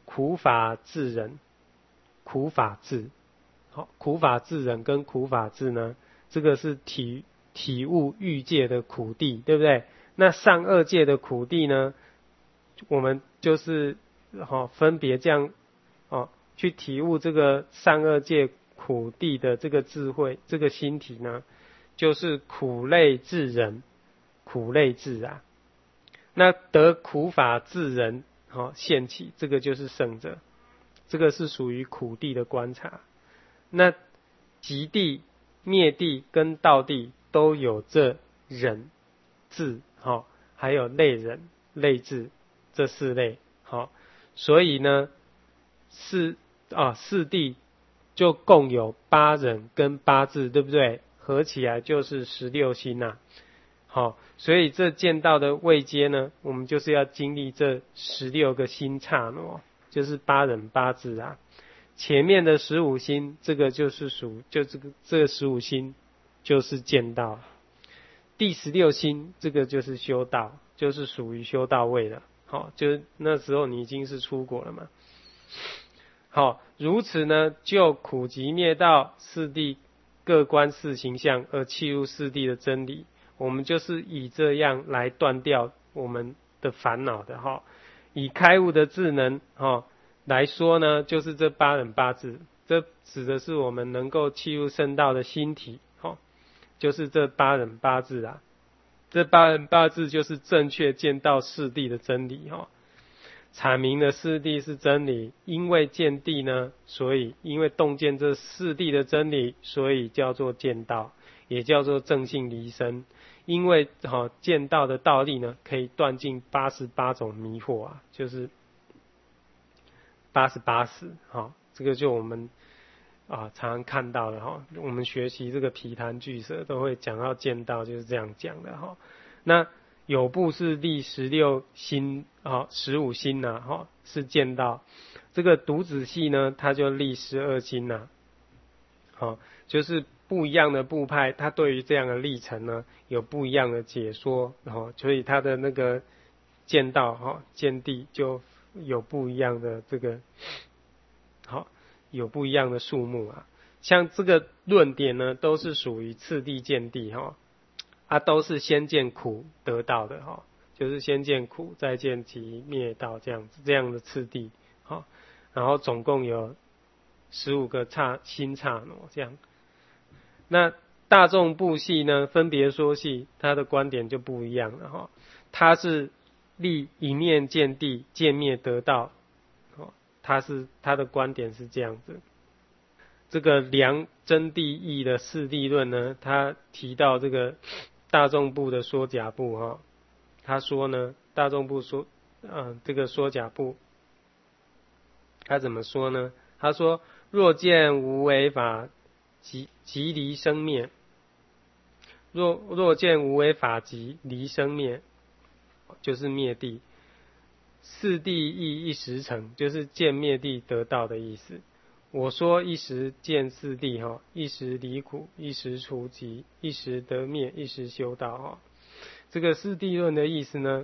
苦法智人，苦法智，好，苦法智人跟苦法智呢，这个是体体悟欲界的苦地，对不对？那上二界的苦地呢，我们就是好、哦、分别这样哦去体悟这个上二界苦地的这个智慧，这个心体呢，就是苦类智人，苦类智啊。那得苦法智人，好、哦、现起，这个就是圣者，这个是属于苦地的观察。那极地、灭地跟道地都有这人智，好、哦，还有类人、类智这四类，好、哦，所以呢，四啊四地就共有八人跟八智，对不对？合起来就是十六心呐、啊。好，所以这见道的位阶呢，我们就是要经历这十六个心刹那，就是八忍八智啊。前面的十五心，这个就是属，就这个这个十五心就是见道。第十六心，这个就是修道，就是属于修道位的。好，就是那时候你已经是出国了嘛。好，如此呢，就苦集灭道四谛各观四形象而契入四谛的真理。我们就是以这样来断掉我们的烦恼的哈，以开悟的智能哈来说呢，就是这八忍八智，这指的是我们能够契入圣道的心体哈，就是这八忍八智啊，这八忍八智就是正确见到四谛的真理哈，阐明了四谛是真理，因为见谛呢，所以因为洞见这四谛的真理，所以叫做见道，也叫做正性离生。因为好、哦、见道的道力呢，可以断尽八十八种迷惑啊，就是八十八识，好，这个就我们啊常常看到的哈、哦。我们学习这个毗昙俱舍都会讲到见道，就是这样讲的哈、哦。那有部是立十六心啊，十五心呐，哈，是见道。这个独子系呢，它就立十二心呐，好，就是不一样的部派，它对于这样的历程呢，有不一样的解说，哦，所以它的那个见道哈见地就有不一样的这个，好，有不一样的数目啊。像这个论点呢，都是属于次第见地哈，啊，都是先见苦得到的哈，就是先见苦，再见集灭道这样子，这样的次第，好，然后总共有十五个刹心刹那这样。那大众部系呢，分别说系，他的观点就不一样了哈。他是立一念见地，见灭得道，哦，他是他的观点是这样子。这个量真谛义的四谛论呢，他提到这个大众部的说假部哈，他说呢，大众部说，嗯、呃，这个说假部，他怎么说呢？他说：若见无为法，即即离生灭；若若见无为法，即离生灭，就是灭地。四谛亦一时成，就是见灭地得道的意思。我说一时见四谛哈，一时离苦，一时除集，一时得灭，一时修道哈。这个四谛论的意思呢，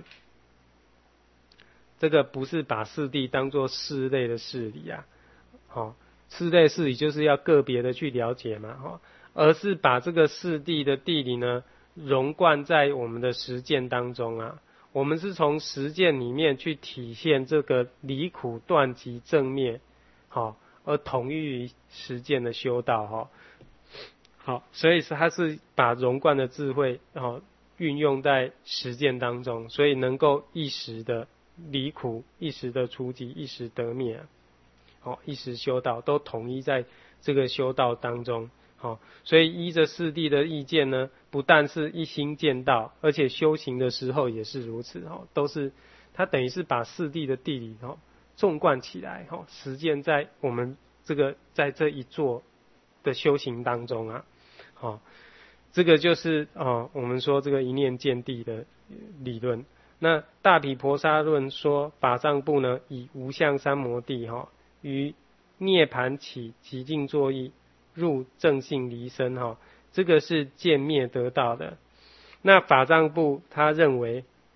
这个不是把四谛当作四类的事理啊，好，四类事理就是要个别的去了解嘛哈，而是把这个四谛的谛理呢融贯在我们的实践当中啊。我们是从实践里面去体现这个离苦断集正灭，好，而统一于实践的修道哈。好，所以它是把融贯的智慧好运用在实践当中，所以能够一时的离苦，一时的除集，一时得灭，好，一时修道都统一在这个修道当中。好，所以依着四谛的意见呢，不但是一心见道，而且修行的时候也是如此，都是它等于是把四谛的谛理纵贯起来，实践在我们这个在这一座的修行当中啊。好，这个就是哦，我们说这个一念见地的理论。那大毗婆沙论说法藏部呢，以无相三摩地哈，于涅盘起极静作意，入正性离生哈，这个是见灭得道的。那法藏部他认为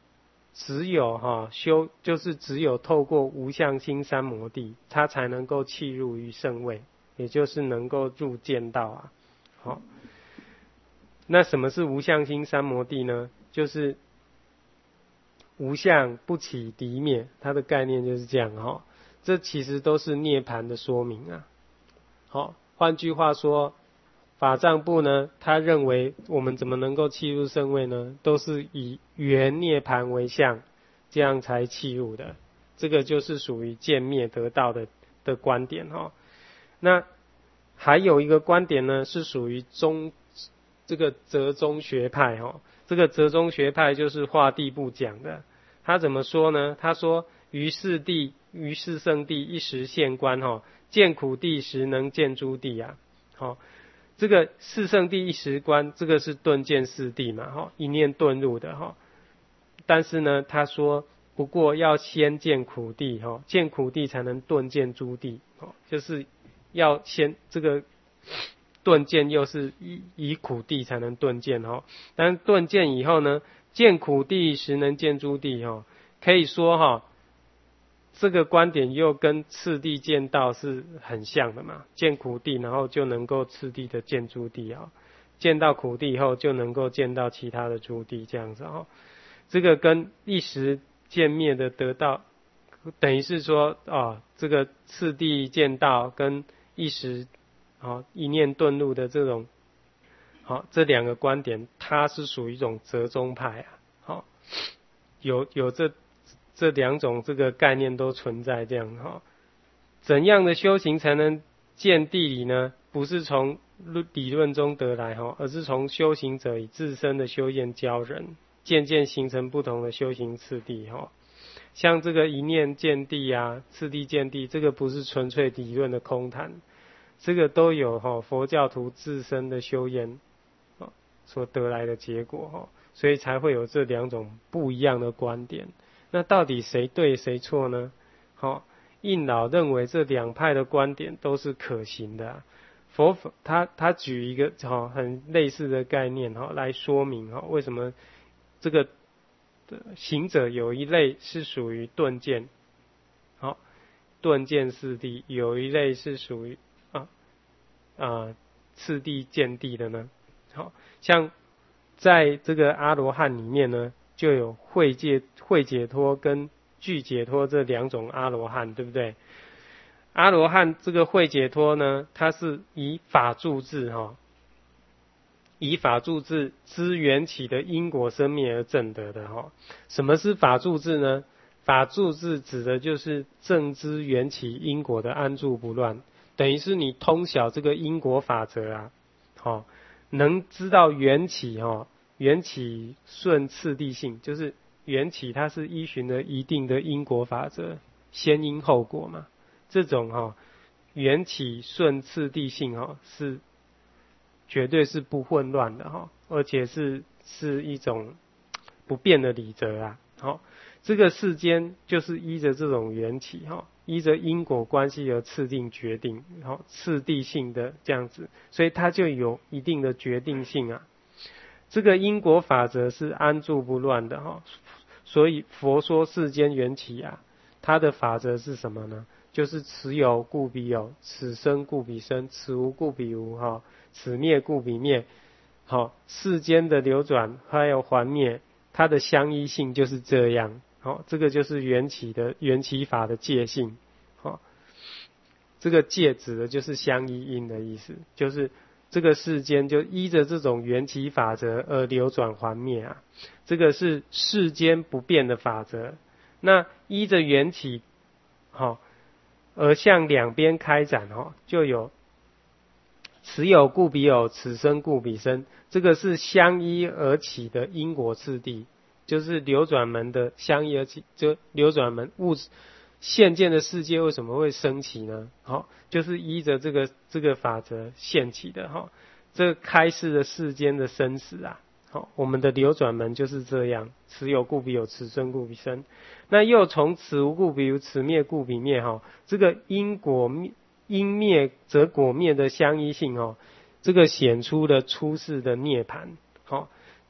只有哈修，就是只有透过无相心三摩地，他才能够契入于圣位，也就是能够入见道啊。好，那什么是无相心三摩地呢？就是无相不起敌灭，它的概念就是这样哈。这其实都是涅槃的说明啊。好，换句话说，法藏部呢，他认为我们怎么能够契入圣位呢？都是以圆涅槃为相，这样才契入的。这个就是属于见灭得道的的观点哈。那还有一个观点呢，是属于中这个折中学派哈。这个折中学派就是化地部讲的。他怎么说呢？他说：于是地，于是圣地一时现观哈，见苦地时能见诸地啊。好。这个四圣地一时观，这个是顿见四地嘛，哈，一念顿入的哈。但是呢，他说，不过要先见苦地，哈，见苦地才能顿见诸地，哈，就是要先这个顿见，又是以以苦地才能顿见，哈。但顿见以后呢，见苦地时能见诸地，哈，可以说哈。这个观点又跟次第见道是很像的嘛，见苦地然后就能够次第的见诸地啊，见到苦地以后就能够见到其他的诸地这样子啊，这个跟一时见灭的得到，等于是说啊，这个次第见道跟一时啊一念顿入的这种，好，这两个观点它是属于一种折中派啊，好，有有这。这两种这个概念都存在这样哈，怎样的修行才能见地理呢？不是从理论中得来哈，而是从修行者以自身的修验教人，渐渐形成不同的修行次第哈。像这个一念见地啊，次第见地，这个不是纯粹理论的空谈，这个都有哈佛教徒自身的修验所得来的结果哈，所以才会有这两种不一样的观点。那到底谁对谁错呢？好，印老认为这两派的观点都是可行的、啊。佛法他他举一个哈很类似的概念哈来说明哈为什么这个行者有一类是属于顿见，好顿见四谛，有一类是属于啊啊次第见地的呢？好像在这个阿罗汉里面呢。就有会解会解脱跟具解脱这两种阿罗汉，对不对？阿罗汉这个会解脱呢，它是以法住智哈，以法住智知缘起的因果生灭而证得的哈。什么是法住智呢？法住智指的就是正知缘起因果的安住不乱，等于是你通晓这个因果法则啊，好，能知道缘起哈。缘起顺次第性，就是缘起它是依循了一定的因果法则，先因后果嘛。这种哈、哦、缘起顺次第性哈、哦、是绝对是不混乱的哈、哦，而且是是一种不变的理则啊。好、哦，这个世间就是依着这种缘起哈、哦，依着因果关系而次定决定，好、哦、次第性的这样子，所以它就有一定的决定性啊。这个因果法则是安住不乱的哈，所以佛说世间缘起啊，它的法则是什么呢？就是此有故彼有，此生故彼生，此无故彼无哈，此灭故彼灭。好，世间的流转还有还灭，它的相依性就是这样。好，这个就是缘起的缘起法的界性。好，这个界指的就是相依因的意思，就是。这个世间就依着这种缘起法则而流转还灭啊，这个是世间不变的法则。那依着缘起，好、哦，而向两边开展哦，就有此有故彼有，此生故彼生，这个是相依而起的因果次第，就是流转门的相依而起，就流转门物质。现见的世界为什么会升起呢？好、哦，就是依着这个这个法则现起的哈、哦。这个开示的世间的生死啊，好、哦，我们的流转门就是这样，此有故彼有，此生故彼生。那又从此无故彼无，此灭故彼灭哈、哦。这个因果灭因灭则果灭的相依性哦，这个显出了出世的涅槃。好、哦，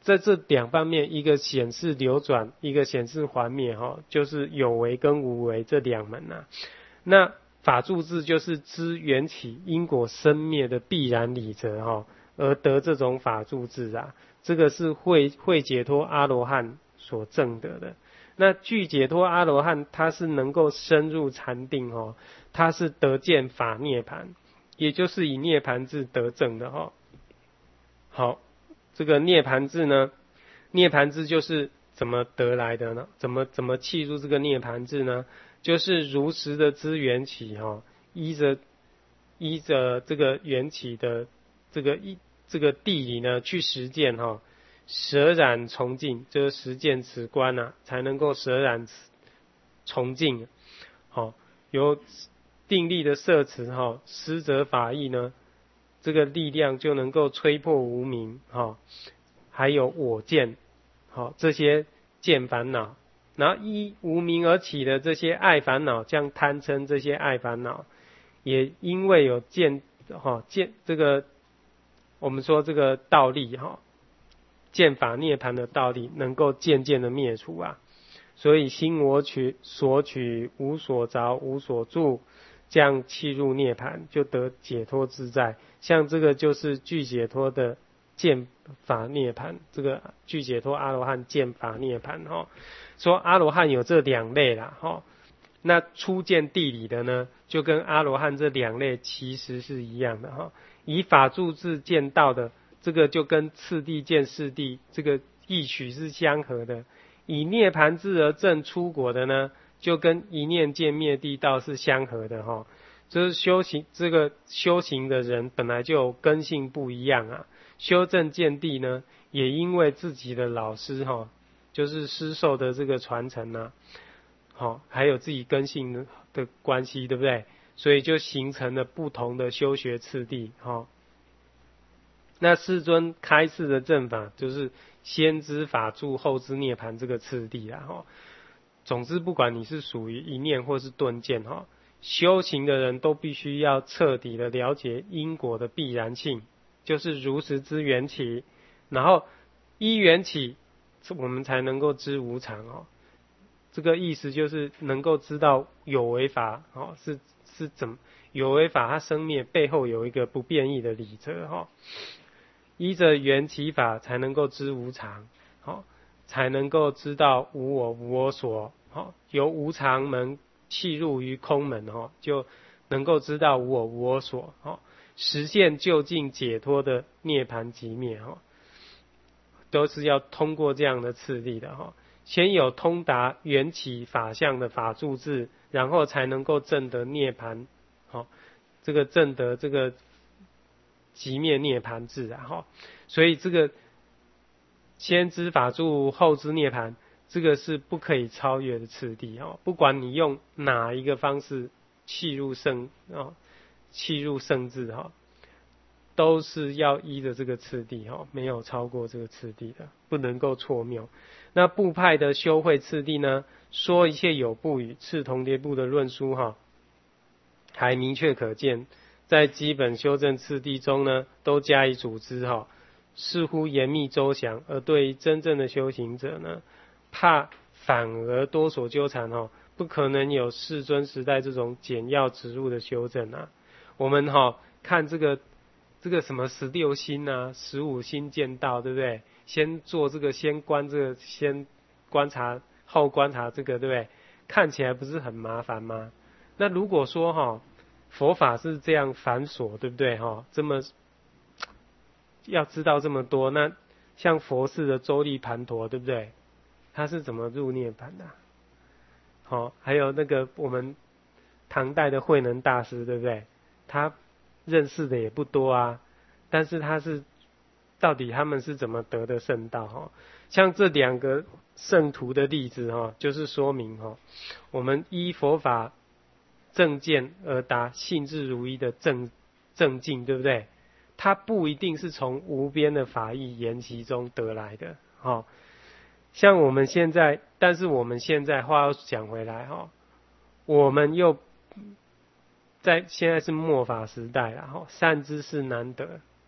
在这两方面，一个显示流转，一个显示还灭哈，就是有为跟无为这两门啊。那法住智就是知缘起因果生灭的必然理则哈，而得这种法住智啊，这个是会会解脱阿罗汉所证得的。那具解脱阿罗汉，他是能够深入禅定哦，他是得见法涅盘，也就是以涅盘智得证的哈。好，这个涅盘智呢，涅盘智就是怎么得来的呢？怎么怎么契入这个涅盘智呢？就是如实的知缘起哈，依着依着这个缘起的这个一这个地理呢去实践哈，舍染从净，就是实践此观啊，才能够舍染从净。好，由定力的摄持哈，施者法义呢，这个力量就能够吹破无明哈，还有我见，好这些见烦恼。然后依无明而起的这些爱烦恼，像贪嗔这些爱烦恼，也因为有见哈见这个我们说这个道力哈，见法涅盘的道力能够渐渐的灭除啊。所以心我取所取无所着无所住，这样契入涅盘就得解脱自在。像这个就是具解脱的见法涅盘，这个具解脱阿罗汉见法涅盘哈。说阿罗汉有这两类啦哈，那初见地理的呢，就跟阿罗汉这两类其实是一样的哈。以法住智见道的，这个就跟次第见四谛这个异曲是相合的。以涅盘智而证出果的呢，就跟一念见灭地道是相合的哈。就是修行这个修行的人本来就有根性不一样啊，修正见地呢，也因为自己的老师哈。就是师受的这个传承啊，好，还有自己根性的关系，对不对？所以就形成了不同的修学次第，哈。那世尊开示的正法，就是先知法住，后知涅盘这个次第啦，哈。总之，不管你是属于一念或是顿见，哈，修行的人都必须要彻底的了解因果的必然性，就是如实知缘起，然后依缘起。我们才能够知无常哦，这个意思就是能够知道有为法哦，是是怎么有为法它生灭背后有一个不变异的理则哈、哦，依着缘起法才能够知无常，好、哦，才能够知道无我无我所，好、哦，由无常门契入于空门哈、哦，就能够知道无我无我所，好、哦，实现究竟解脱的涅槃寂灭哈。哦都是要通过这样的次第的哈，先有通达缘起法相的法住智，然后才能够证得涅盘，好，这个证得这个寂灭涅盘智啊哈，所以这个先知法住后知涅盘，这个是不可以超越的次第哈，不管你用哪一个方式契入圣啊，契入圣智哈。都是要依着这个次第哈，没有超过这个次第的，不能够错谬。那部派的修会次第呢，说一切有部与次同叠部的论书哈，还明确可见，在基本修正次第中呢，都加以组织哈，似乎严密周详，而对于真正的修行者呢，怕反而多所纠缠哈，不可能有世尊时代这种简要直入的修正啊。我们哈看这个。这个什么十六心啊，十五心见道，对不对？先做这个，先观这个，先观察，后观察这个，对不对？看起来不是很麻烦吗？那如果说哈，佛法是这样繁琐，对不对？哈，这么要知道这么多，那像佛寺的周利盘陀，对不对？他是怎么入涅槃的？好，还有那个我们唐代的慧能大师，对不对？他认识的也不多啊，但是他是到底他们是怎么得的圣道哈？像这两个圣徒的例子哈，就是说明哈，我们依佛法正见而达性智如一的正正境，对不对？它不一定是从无边的法义缘起中得来的哈。像我们现在，但是我们现在话要讲回来哈，我们又在现在是末法时代啦，善知识难得，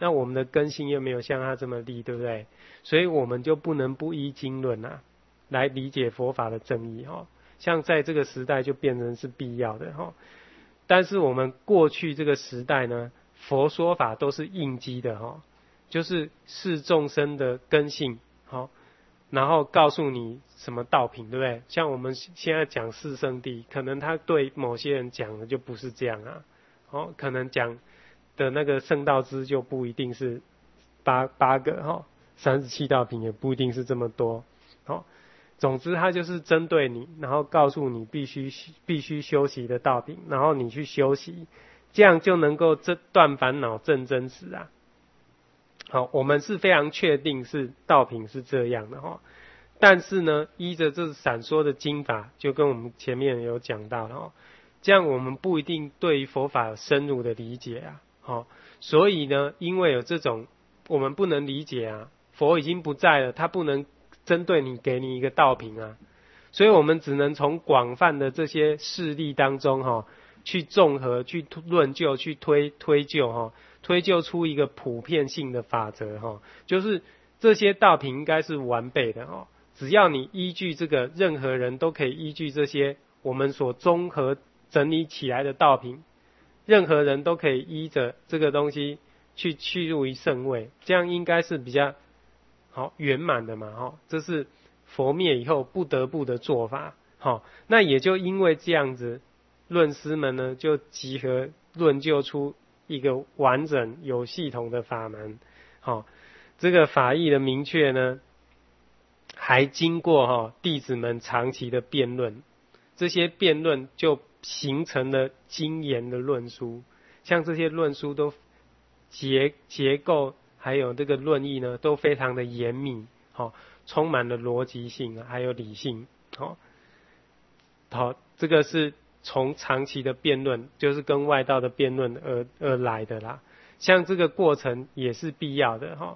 那我们的根性又没有像他这么利，对不对？所以我们就不能不依经论啊，来理解佛法的正义哈。像在这个时代就变成是必要的哈。但是我们过去这个时代呢，佛说法都是应机的哈，就是视众生的根性好，然后告诉你什么道品，对不对？像我们现在讲四圣谛，可能他对某些人讲的就不是这样啊，哦，可能讲的那个圣道支就不一定是八八个哈，三十七道品也不一定是这么多，好。总之，他就是针对你，然后告诉你必须必须修习的道品，然后你去修习，这样就能够断烦恼、证真实啊。好，我们是非常确定是道品是这样的哈，但是呢，依着这闪烁的经法，就跟我们前面有讲到的哈，这样我们不一定对于佛法有深入的理解啊。好，所以呢，因为有这种我们不能理解啊，佛已经不在了，他不能针对你给你一个道品啊，所以我们只能从广泛的这些事例当中哈，去综合、去论究、去推推究哈，推究出一个普遍性的法则哈，就是这些道品应该是完备的哈，只要你依据这个，任何人都可以依据这些我们所综合整理起来的道品，任何人都可以依着这个东西去去入于圣位，这样应该是比较好圆满的嘛哈，这是佛灭以后不得不的做法。好，那也就因为这样子，论师们呢就集合论究出一个完整有系统的法门。好，这个法义的明确呢，还经过哈弟子们长期的辩论，这些辩论就形成了精严的论书，像这些论书都结结构。还有这个论义呢，都非常的严密，好，充满了逻辑性啊，还有理性，好，好，这个是从长期的辩论，就是跟外道的辩论而而来的啦。像这个过程也是必要的哈，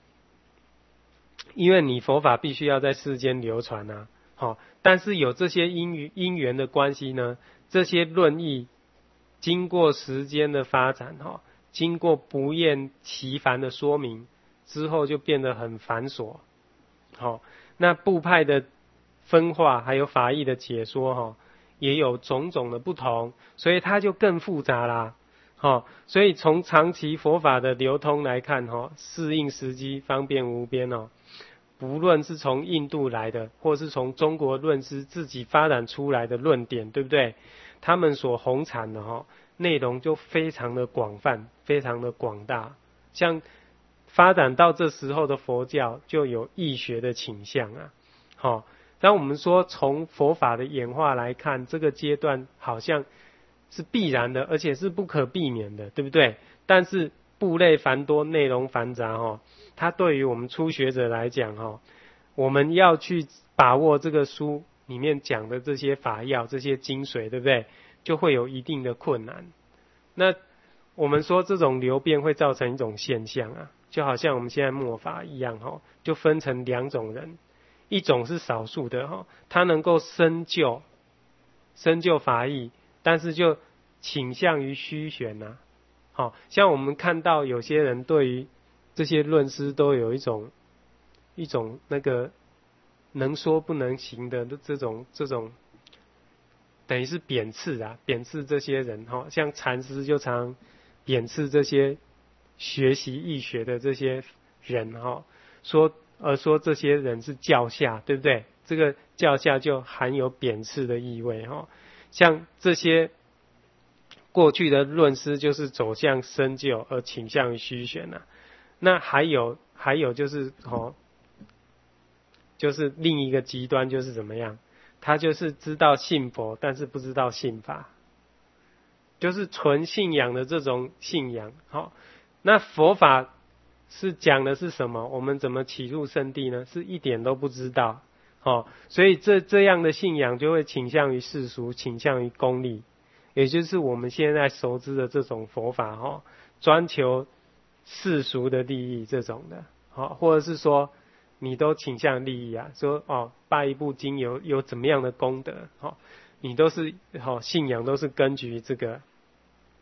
因为你佛法必须要在世间流传啊，好，但是有这些因因缘的关系呢，这些论义经过时间的发展哈。经过不厌其烦的说明之后，就变得很繁琐。好，那部派的分化还有法义的解说哈，也有种种的不同，所以它就更复杂啦。好，所以从长期佛法的流通来看哈，适应时机，方便无边哦。不论是从印度来的，或是从中国论师自己发展出来的论点，对不对？他们所弘产的哈。内容就非常的广泛，非常的广大，像发展到这时候的佛教就有易学的倾向啊。好，当我们说从佛法的演化来看，这个阶段好像是必然的，而且是不可避免的，对不对？但是部类繁多，内容繁杂哈，它对于我们初学者来讲哈，我们要去把握这个书里面讲的这些法要、这些精髓，对不对？就会有一定的困难。那我们说这种流变会造成一种现象啊，就好像我们现在末法一样哈，就分成两种人，一种是少数的哈，他能够深究深究法义，但是就倾向于虚玄呐。好，像我们看到有些人对于这些论师都有一种一种那个能说不能行的这种这种。等于是贬斥啊，贬斥这些人哈，像禅师就常贬斥这些学习易学的这些人哈，说而说这些人是教下，对不对？这个教下就含有贬斥的意味哈。像这些过去的论师就是走向深究而倾向于虚玄呐。那还有还有就是哦，就是另一个极端就是怎么样？他就是知道信佛，但是不知道信法，就是纯信仰的这种信仰。好，那佛法是讲的是什么？我们怎么起入圣地呢？是一点都不知道。好，所以这这样的信仰就会倾向于世俗，倾向于功利，也就是我们现在熟知的这种佛法哈，专求世俗的利益这种的，好，或者是说。你都倾向利益啊，说哦拜一部经有有怎么样的功德，哦，你都是好、哦、信仰都是根据这个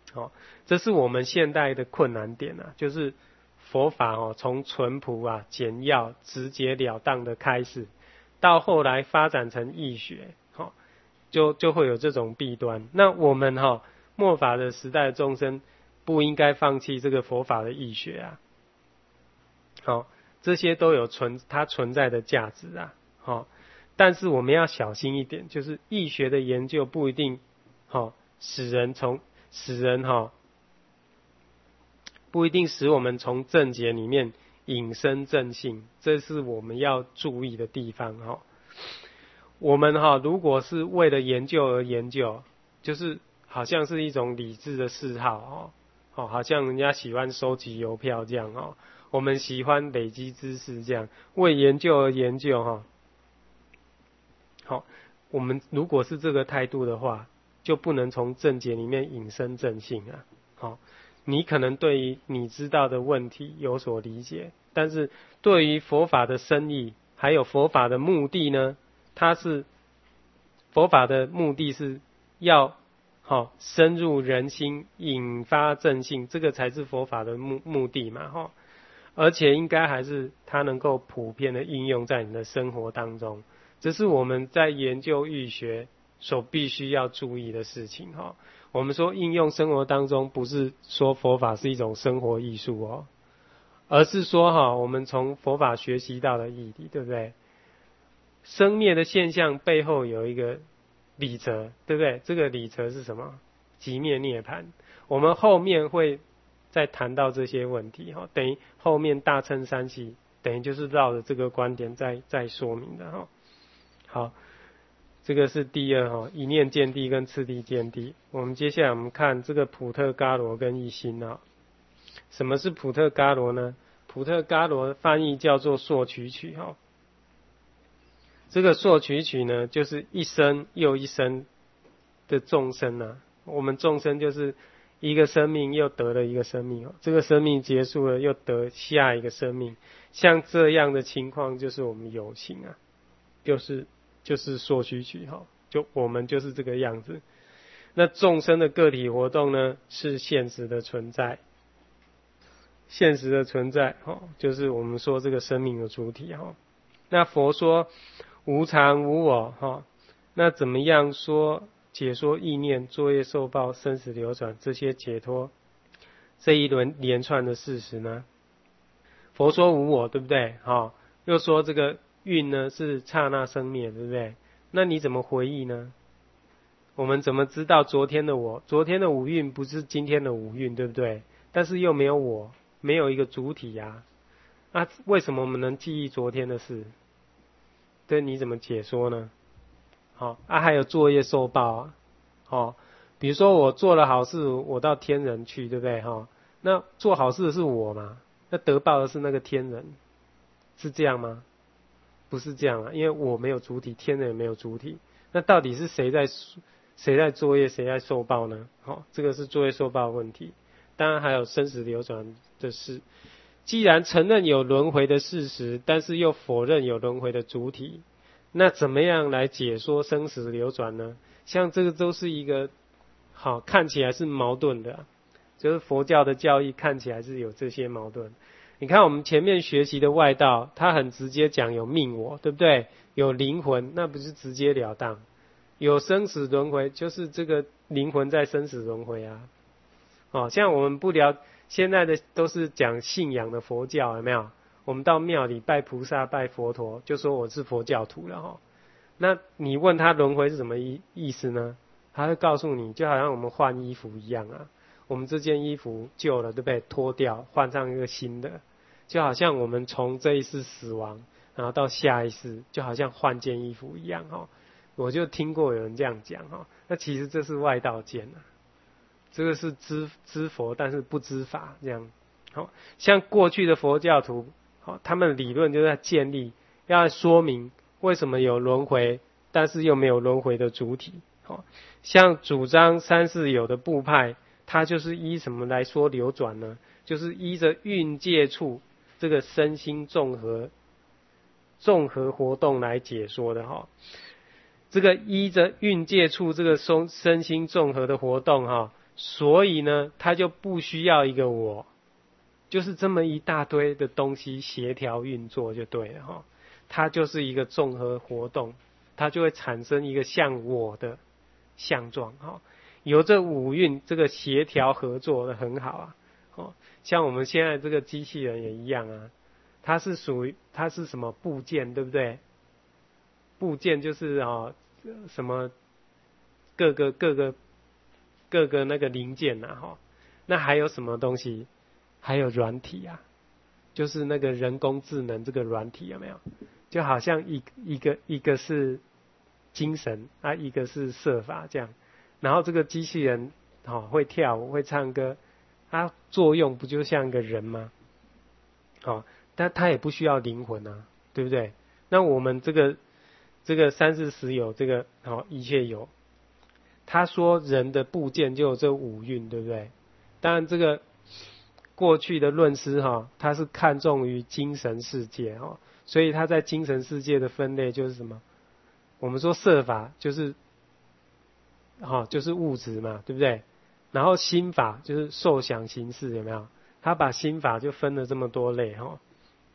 哦，这是我们现代的困难点啊，就是佛法哦，从淳朴啊、简要、直截了当的开始，到后来发展成易学，哦，就就会有这种弊端。那我们哈、哦、末法的时代的众生不应该放弃这个佛法的易学啊，好、哦，这些都有存它存在的价值啊，好、哦，但是我们要小心一点，就是易学的研究不一定好、哦、使人从使人哈、哦。不一定使我们从正解里面引申正性，这是我们要注意的地方哈。我们哈如果是为了研究而研究，就是好像是一种理智的嗜好哦，好像人家喜欢收集邮票这样哦，我们喜欢累积知识这样，为研究而研究哈。好，我们如果是这个态度的话，就不能从正解里面引申正性啊，好。你可能对于你知道的问题有所理解，但是对于佛法的深意，还有佛法的目的呢？它是佛法的目的是要好、哦、深入人心，引发正信，这个才是佛法的目目的嘛，哈、哦。而且应该还是它能够普遍的应用在你的生活当中，这是我们在研究易学所必须要注意的事情，哈、哦。我们说应用生活当中，不是说佛法是一种生活艺术哦，而是说哈，我们从佛法学习到的义理，对不对？生灭的现象背后有一个理则，对不对？这个理则是什么？寂灭涅槃。我们后面会再谈到这些问题哈，等于后面大乘三系，等于就是绕着这个观点再再说明的哈。好。这个是第二哈，一念见地跟次第见地。我们接下来我们看这个普特伽罗跟一心啊。什么是普特伽罗呢？普特伽罗翻译叫做索取取哈。这个索取取呢，就是一生又一生的众生啊。我们众生就是一个生命又得了一个生命，这个生命结束了又得下一个生命。像这样的情况就是我们有情啊，就是。就是索取取哈，就我们就是这个样子。那众生的个体活动呢，是现实的存在，现实的存在哈，就是我们说这个生命的主体哈。那佛说无常无我哈，那怎么样说解说意念、作业受报、生死流转这些解脱这一轮连串的事实呢？佛说无我，对不对？哈，又说这个。蕴呢是刹那生灭，对不对？那你怎么回忆呢？我们怎么知道昨天的我？昨天的五蕴不是今天的五蕴，对不对？但是又没有我，没有一个主体呀、啊。那为什么我们能记忆昨天的事？对，你怎么解说呢？好啊，还有作业受报啊。哦，比如说我做了好事，我到天人去，对不对？哈，那做好事的是我嘛？那得报的是那个天人，是这样吗？不是这样啊，因为我没有主体，天人也没有主体，那到底是谁在谁在作业，谁在受报呢？好、哦，这个是作业受报的问题。当然还有生死流转的事。既然承认有轮回的事实，但是又否认有轮回的主体，那怎么样来解说生死流转呢？像这个都是一个好、哦、看起来是矛盾的，就是佛教的教义看起来是有这些矛盾。你看我们前面学习的外道，他很直接讲有命我，对不对？有灵魂，那不是直截了当。有生死轮回，就是这个灵魂在生死轮回啊。哦，像我们不聊现在的都是讲信仰的佛教，有没有？我们到庙里拜菩萨、拜佛陀，就说我是佛教徒了哈、哦。那你问他轮回是什么意意思呢？他会告诉你，就好像我们换衣服一样啊。我们这件衣服旧了，对不对？脱掉，换上一个新的。就好像我们从这一世死亡，然后到下一世，就好像换件衣服一样哈。我就听过有人这样讲哈，那其实这是外道见啊，这个是知知佛但是不知法这样。好，像过去的佛教徒，好，他们理论就在建立，要说明为什么有轮回，但是又没有轮回的主体。好，像主张三世有的部派，它就是依什么来说流转呢？就是依着蕴界处。这个身心综合综合活动来解说的哈，这个依着蕴界处这个身心综合的活动哈， 所以呢，它就不需要一个我，就是这么一大堆的东西协调运作就对了哈。它就是一个综合活动，它就会产生一个像我的相状哈。有这五蕴这个协调合作的很好啊，哦，像我们现在这个机器人也一样啊，它是属于它是什么部件对不对？部件就是哦什么各个各个各个那个零件呐哈，那还有什么东西？还有软体啊，就是那个人工智能这个软体有没有？就好像一一个一个是精神啊，一个是设法这样，然后这个机器人哦会跳舞会唱歌，它作用不就像个人吗？哦，但它也不需要灵魂啊，对不对？那我们这个这个三世实有这个哦一切有，他说人的部件就有这五蕴，对不对？当然这个过去的论师哈、哦，他是看重于精神世界哦，所以他在精神世界的分类就是什么？我们说色法就是哈、哦，就是物质嘛，对不对？然后心法就是受想行识，有没有？他把心法就分了这么多类哈、哦。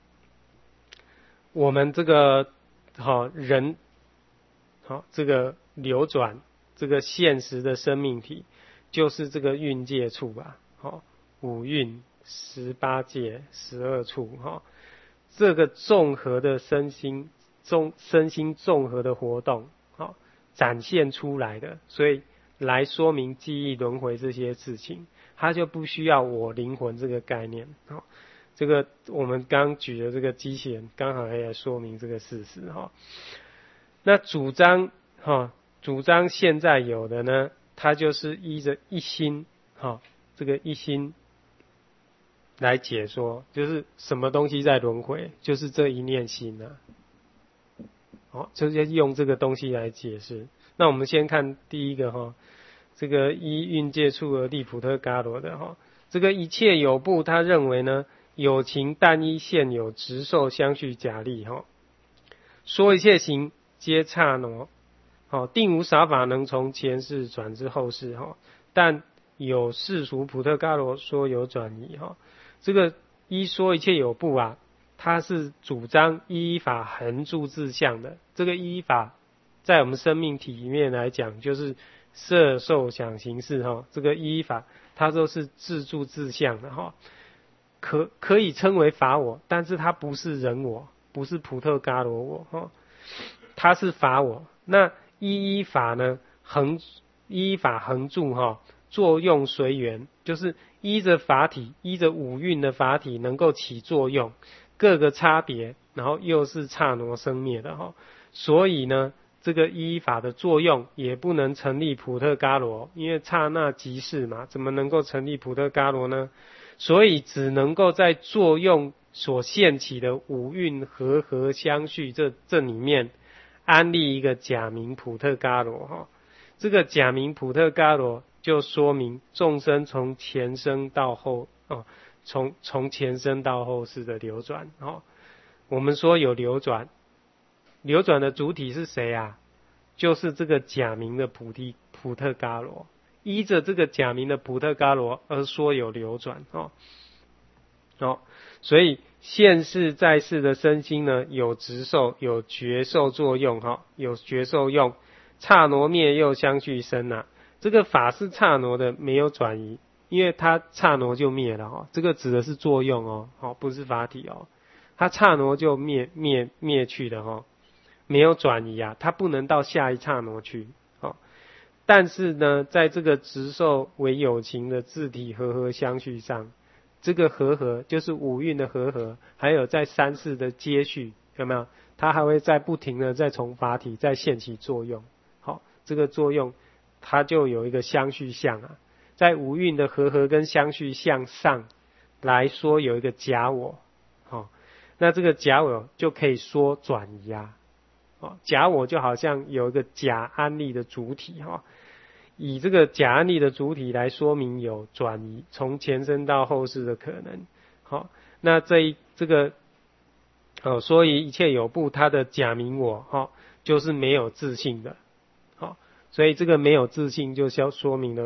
我们这个好、哦、人好、哦、这个流转这个现实的生命体，就是这个蕴界处吧，好、哦、五蕴十八界十二处哈、哦，这个综合的身心综身心综合的活动，好、哦、展现出来的，所以来说明记忆轮回这些事情，它就不需要我灵魂这个概念，好、哦。这个我们刚举的这个机器人，刚好也来说明这个事实哈。那主张哈，主张现在有的呢，它就是依着一心哈，这个一心来解说，就是什么东西在轮回，就是这一念心啊。好，就是用这个东西来解释。那我们先看第一个哈，这个依蕴界处而立普特伽罗的哈，这个一切有部，他认为呢。有情单一现有执受相续假立哈，说一切行皆刹那，好定无傻法能从前世转至后世哈，但有世俗普特伽罗说有转移哈，这个一说一切有部啊，它是主张依法恒住自相的，这个依法在我们生命体里面来讲，就是色受想行识哈，这个依法它都是自住自相的哈。可可以称为法我，但是它不是人我，不是普特伽罗我哈，它是法我。那依依法呢，恒依法恒住哈，作用随缘，就是依着法体，依着五蕴的法体能够起作用，各个差别，然后又是刹那生灭的哈，所以呢，这个依法的作用也不能成立普特伽罗，因为刹那即是嘛，怎么能够成立普特伽罗呢？所以只能够在作用所现起的五蕴和合相续这这里面安立一个假名普特伽罗哈，这个假名普特伽罗就说明众生从前生到后哦，从从前生到后世的流转哦。我们说有流转，流转的主体是谁啊？就是这个假名的菩提普特伽罗。依着这个假名的普特伽罗而说有流转哦，哦，所以现世在世的身心呢，有执受，有觉受作用哈、哦，有觉受用，刹那灭又相续生啊。这个法是刹那的，没有转移，因为它刹那就灭了哈、哦。这个指的是作用哦，好、哦，不是法体哦，它刹那就灭灭灭去的哈、哦，没有转移啊，它不能到下一刹那去。但是呢，在这个执受为有情的自体和合相续上，这个和合就是五蕴的和合，还有在三世的接续，有没有？它还会在不停的在从法体再现起作用。好，这个作用它就有一个相续相啊，在五蕴的和合跟相续相上来说有一个假我，好，那这个假我就可以说转移啊。假我就好像有一个假安立的主体哈，以这个假安立的主体来说明有转移，从前生到后世的可能。好，那这一这个哦，所以一切有部它的假名我哈，就是没有自性的。好，所以这个没有自性就要说明了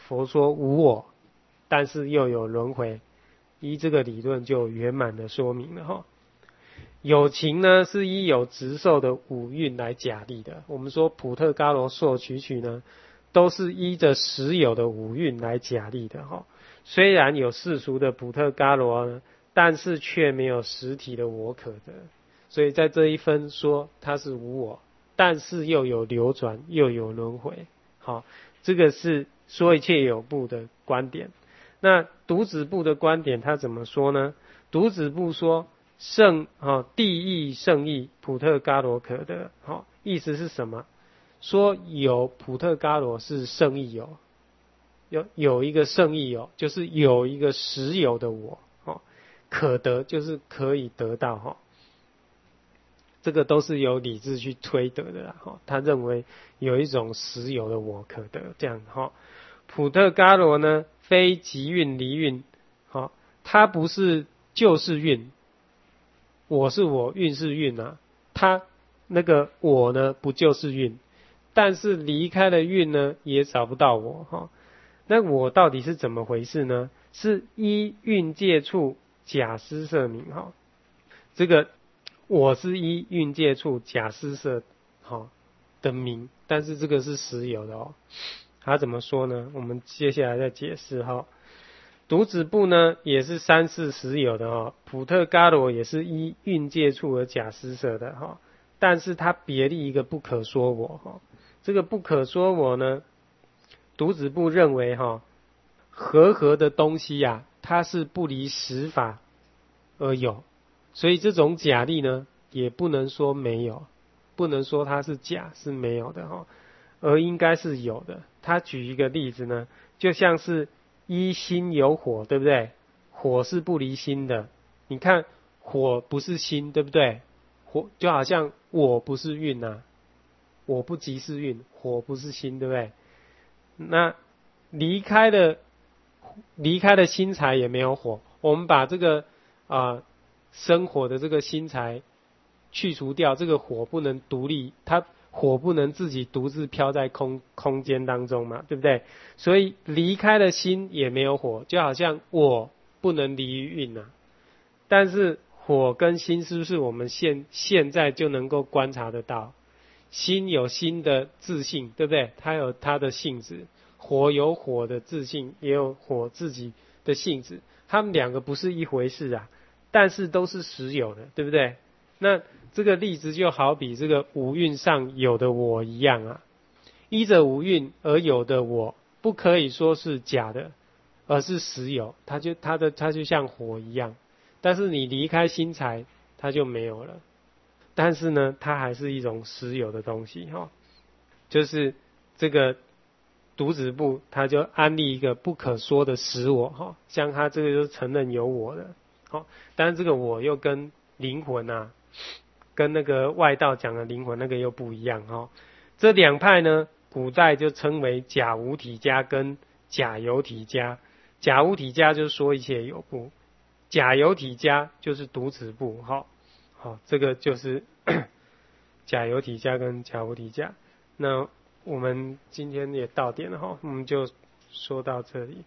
佛说无我，但是又有轮回，依这个理论就圆满的说明了哈。有情呢是依有执受的五蕴来假立的，我们说普特伽罗硕曲曲呢都是依着实有的五蕴来假立的哈。虽然有世俗的普特伽罗呢，但是却没有实体的我可得，所以在这一分说它是无我，但是又有流转又有轮回。好，这个是说一切有部的观点。那独子部的观点他怎么说呢？独子部说圣哦，地义圣义普特伽罗可得。好、哦，意思是什么？说有普特伽罗是圣义有，有有一个圣义有，就是有一个实有的我。哦，可得就是可以得到哈、哦。这个都是由理智去推得的啦。哈、哦，他认为有一种实有的我可得，这样哈、哦。普特伽罗呢，非即蕴离蕴，好、哦，它不是就是蕴。我是我，蕴是蕴啊，他那个我呢不就是蕴，但是离开了蕴呢也找不到我哈、哦。那我到底是怎么回事呢？是依蕴界处假施设名哈、哦。这个我是依蕴界处假施设好的名，但是这个是实有的哦。他怎么说呢？我们接下来再解释哈、哦。独子部呢也是三世实有的哈、哦，普特伽罗也是依蕴界处而假施设的哈、哦，但是它别立一个不可说我哈、哦，这个不可说我呢，独子部认为哈、哦，和合的东西呀、啊，它是不离实法而有，所以这种假立呢也不能说没有，不能说它是假是没有的哈、哦，而应该是有的。他举一个例子呢，就像是依心有火，对不对？火是不离心的。你看火不是心，对不对？火就好像我不是蕴啊，我不即是蕴，火不是心，对不对？那离开了离开了心财也没有火。我们把这个啊、呃、生火的这个心财去除掉，这个火不能独立，它火不能自己独自飘在空空间当中嘛，对不对？所以离开了心也没有火，就好像我不能离于蕴啊。但是火跟心是不是我们现现在就能够观察得到？心有心的自性，对不对？它有它的性质，火有火的自性，也有火自己的性质，它们两个不是一回事啊，但是都是实有的，对不对？那这个例子就好比这个五蕴上有的我一样啊，依着五蕴而有的我，不可以说是假的，而是实有，它就它的它就像火一样，但是你离开心财，它就没有了。但是呢，它还是一种实有的东西哈、哦，就是这个独子部，它就安立一个不可说的实我哈、哦，像它这个就是承认有我的，好、哦，但是这个我又跟灵魂啊，跟那个外道讲的灵魂那个又不一样哈、哦。这两派呢，古代就称为假无体家跟假有体家。假无体家就是说一切有部，假有体家就是独子部哈。哦好，这个就是假有体家跟假无体家。那我们今天也到点了哈，我们就说到这里。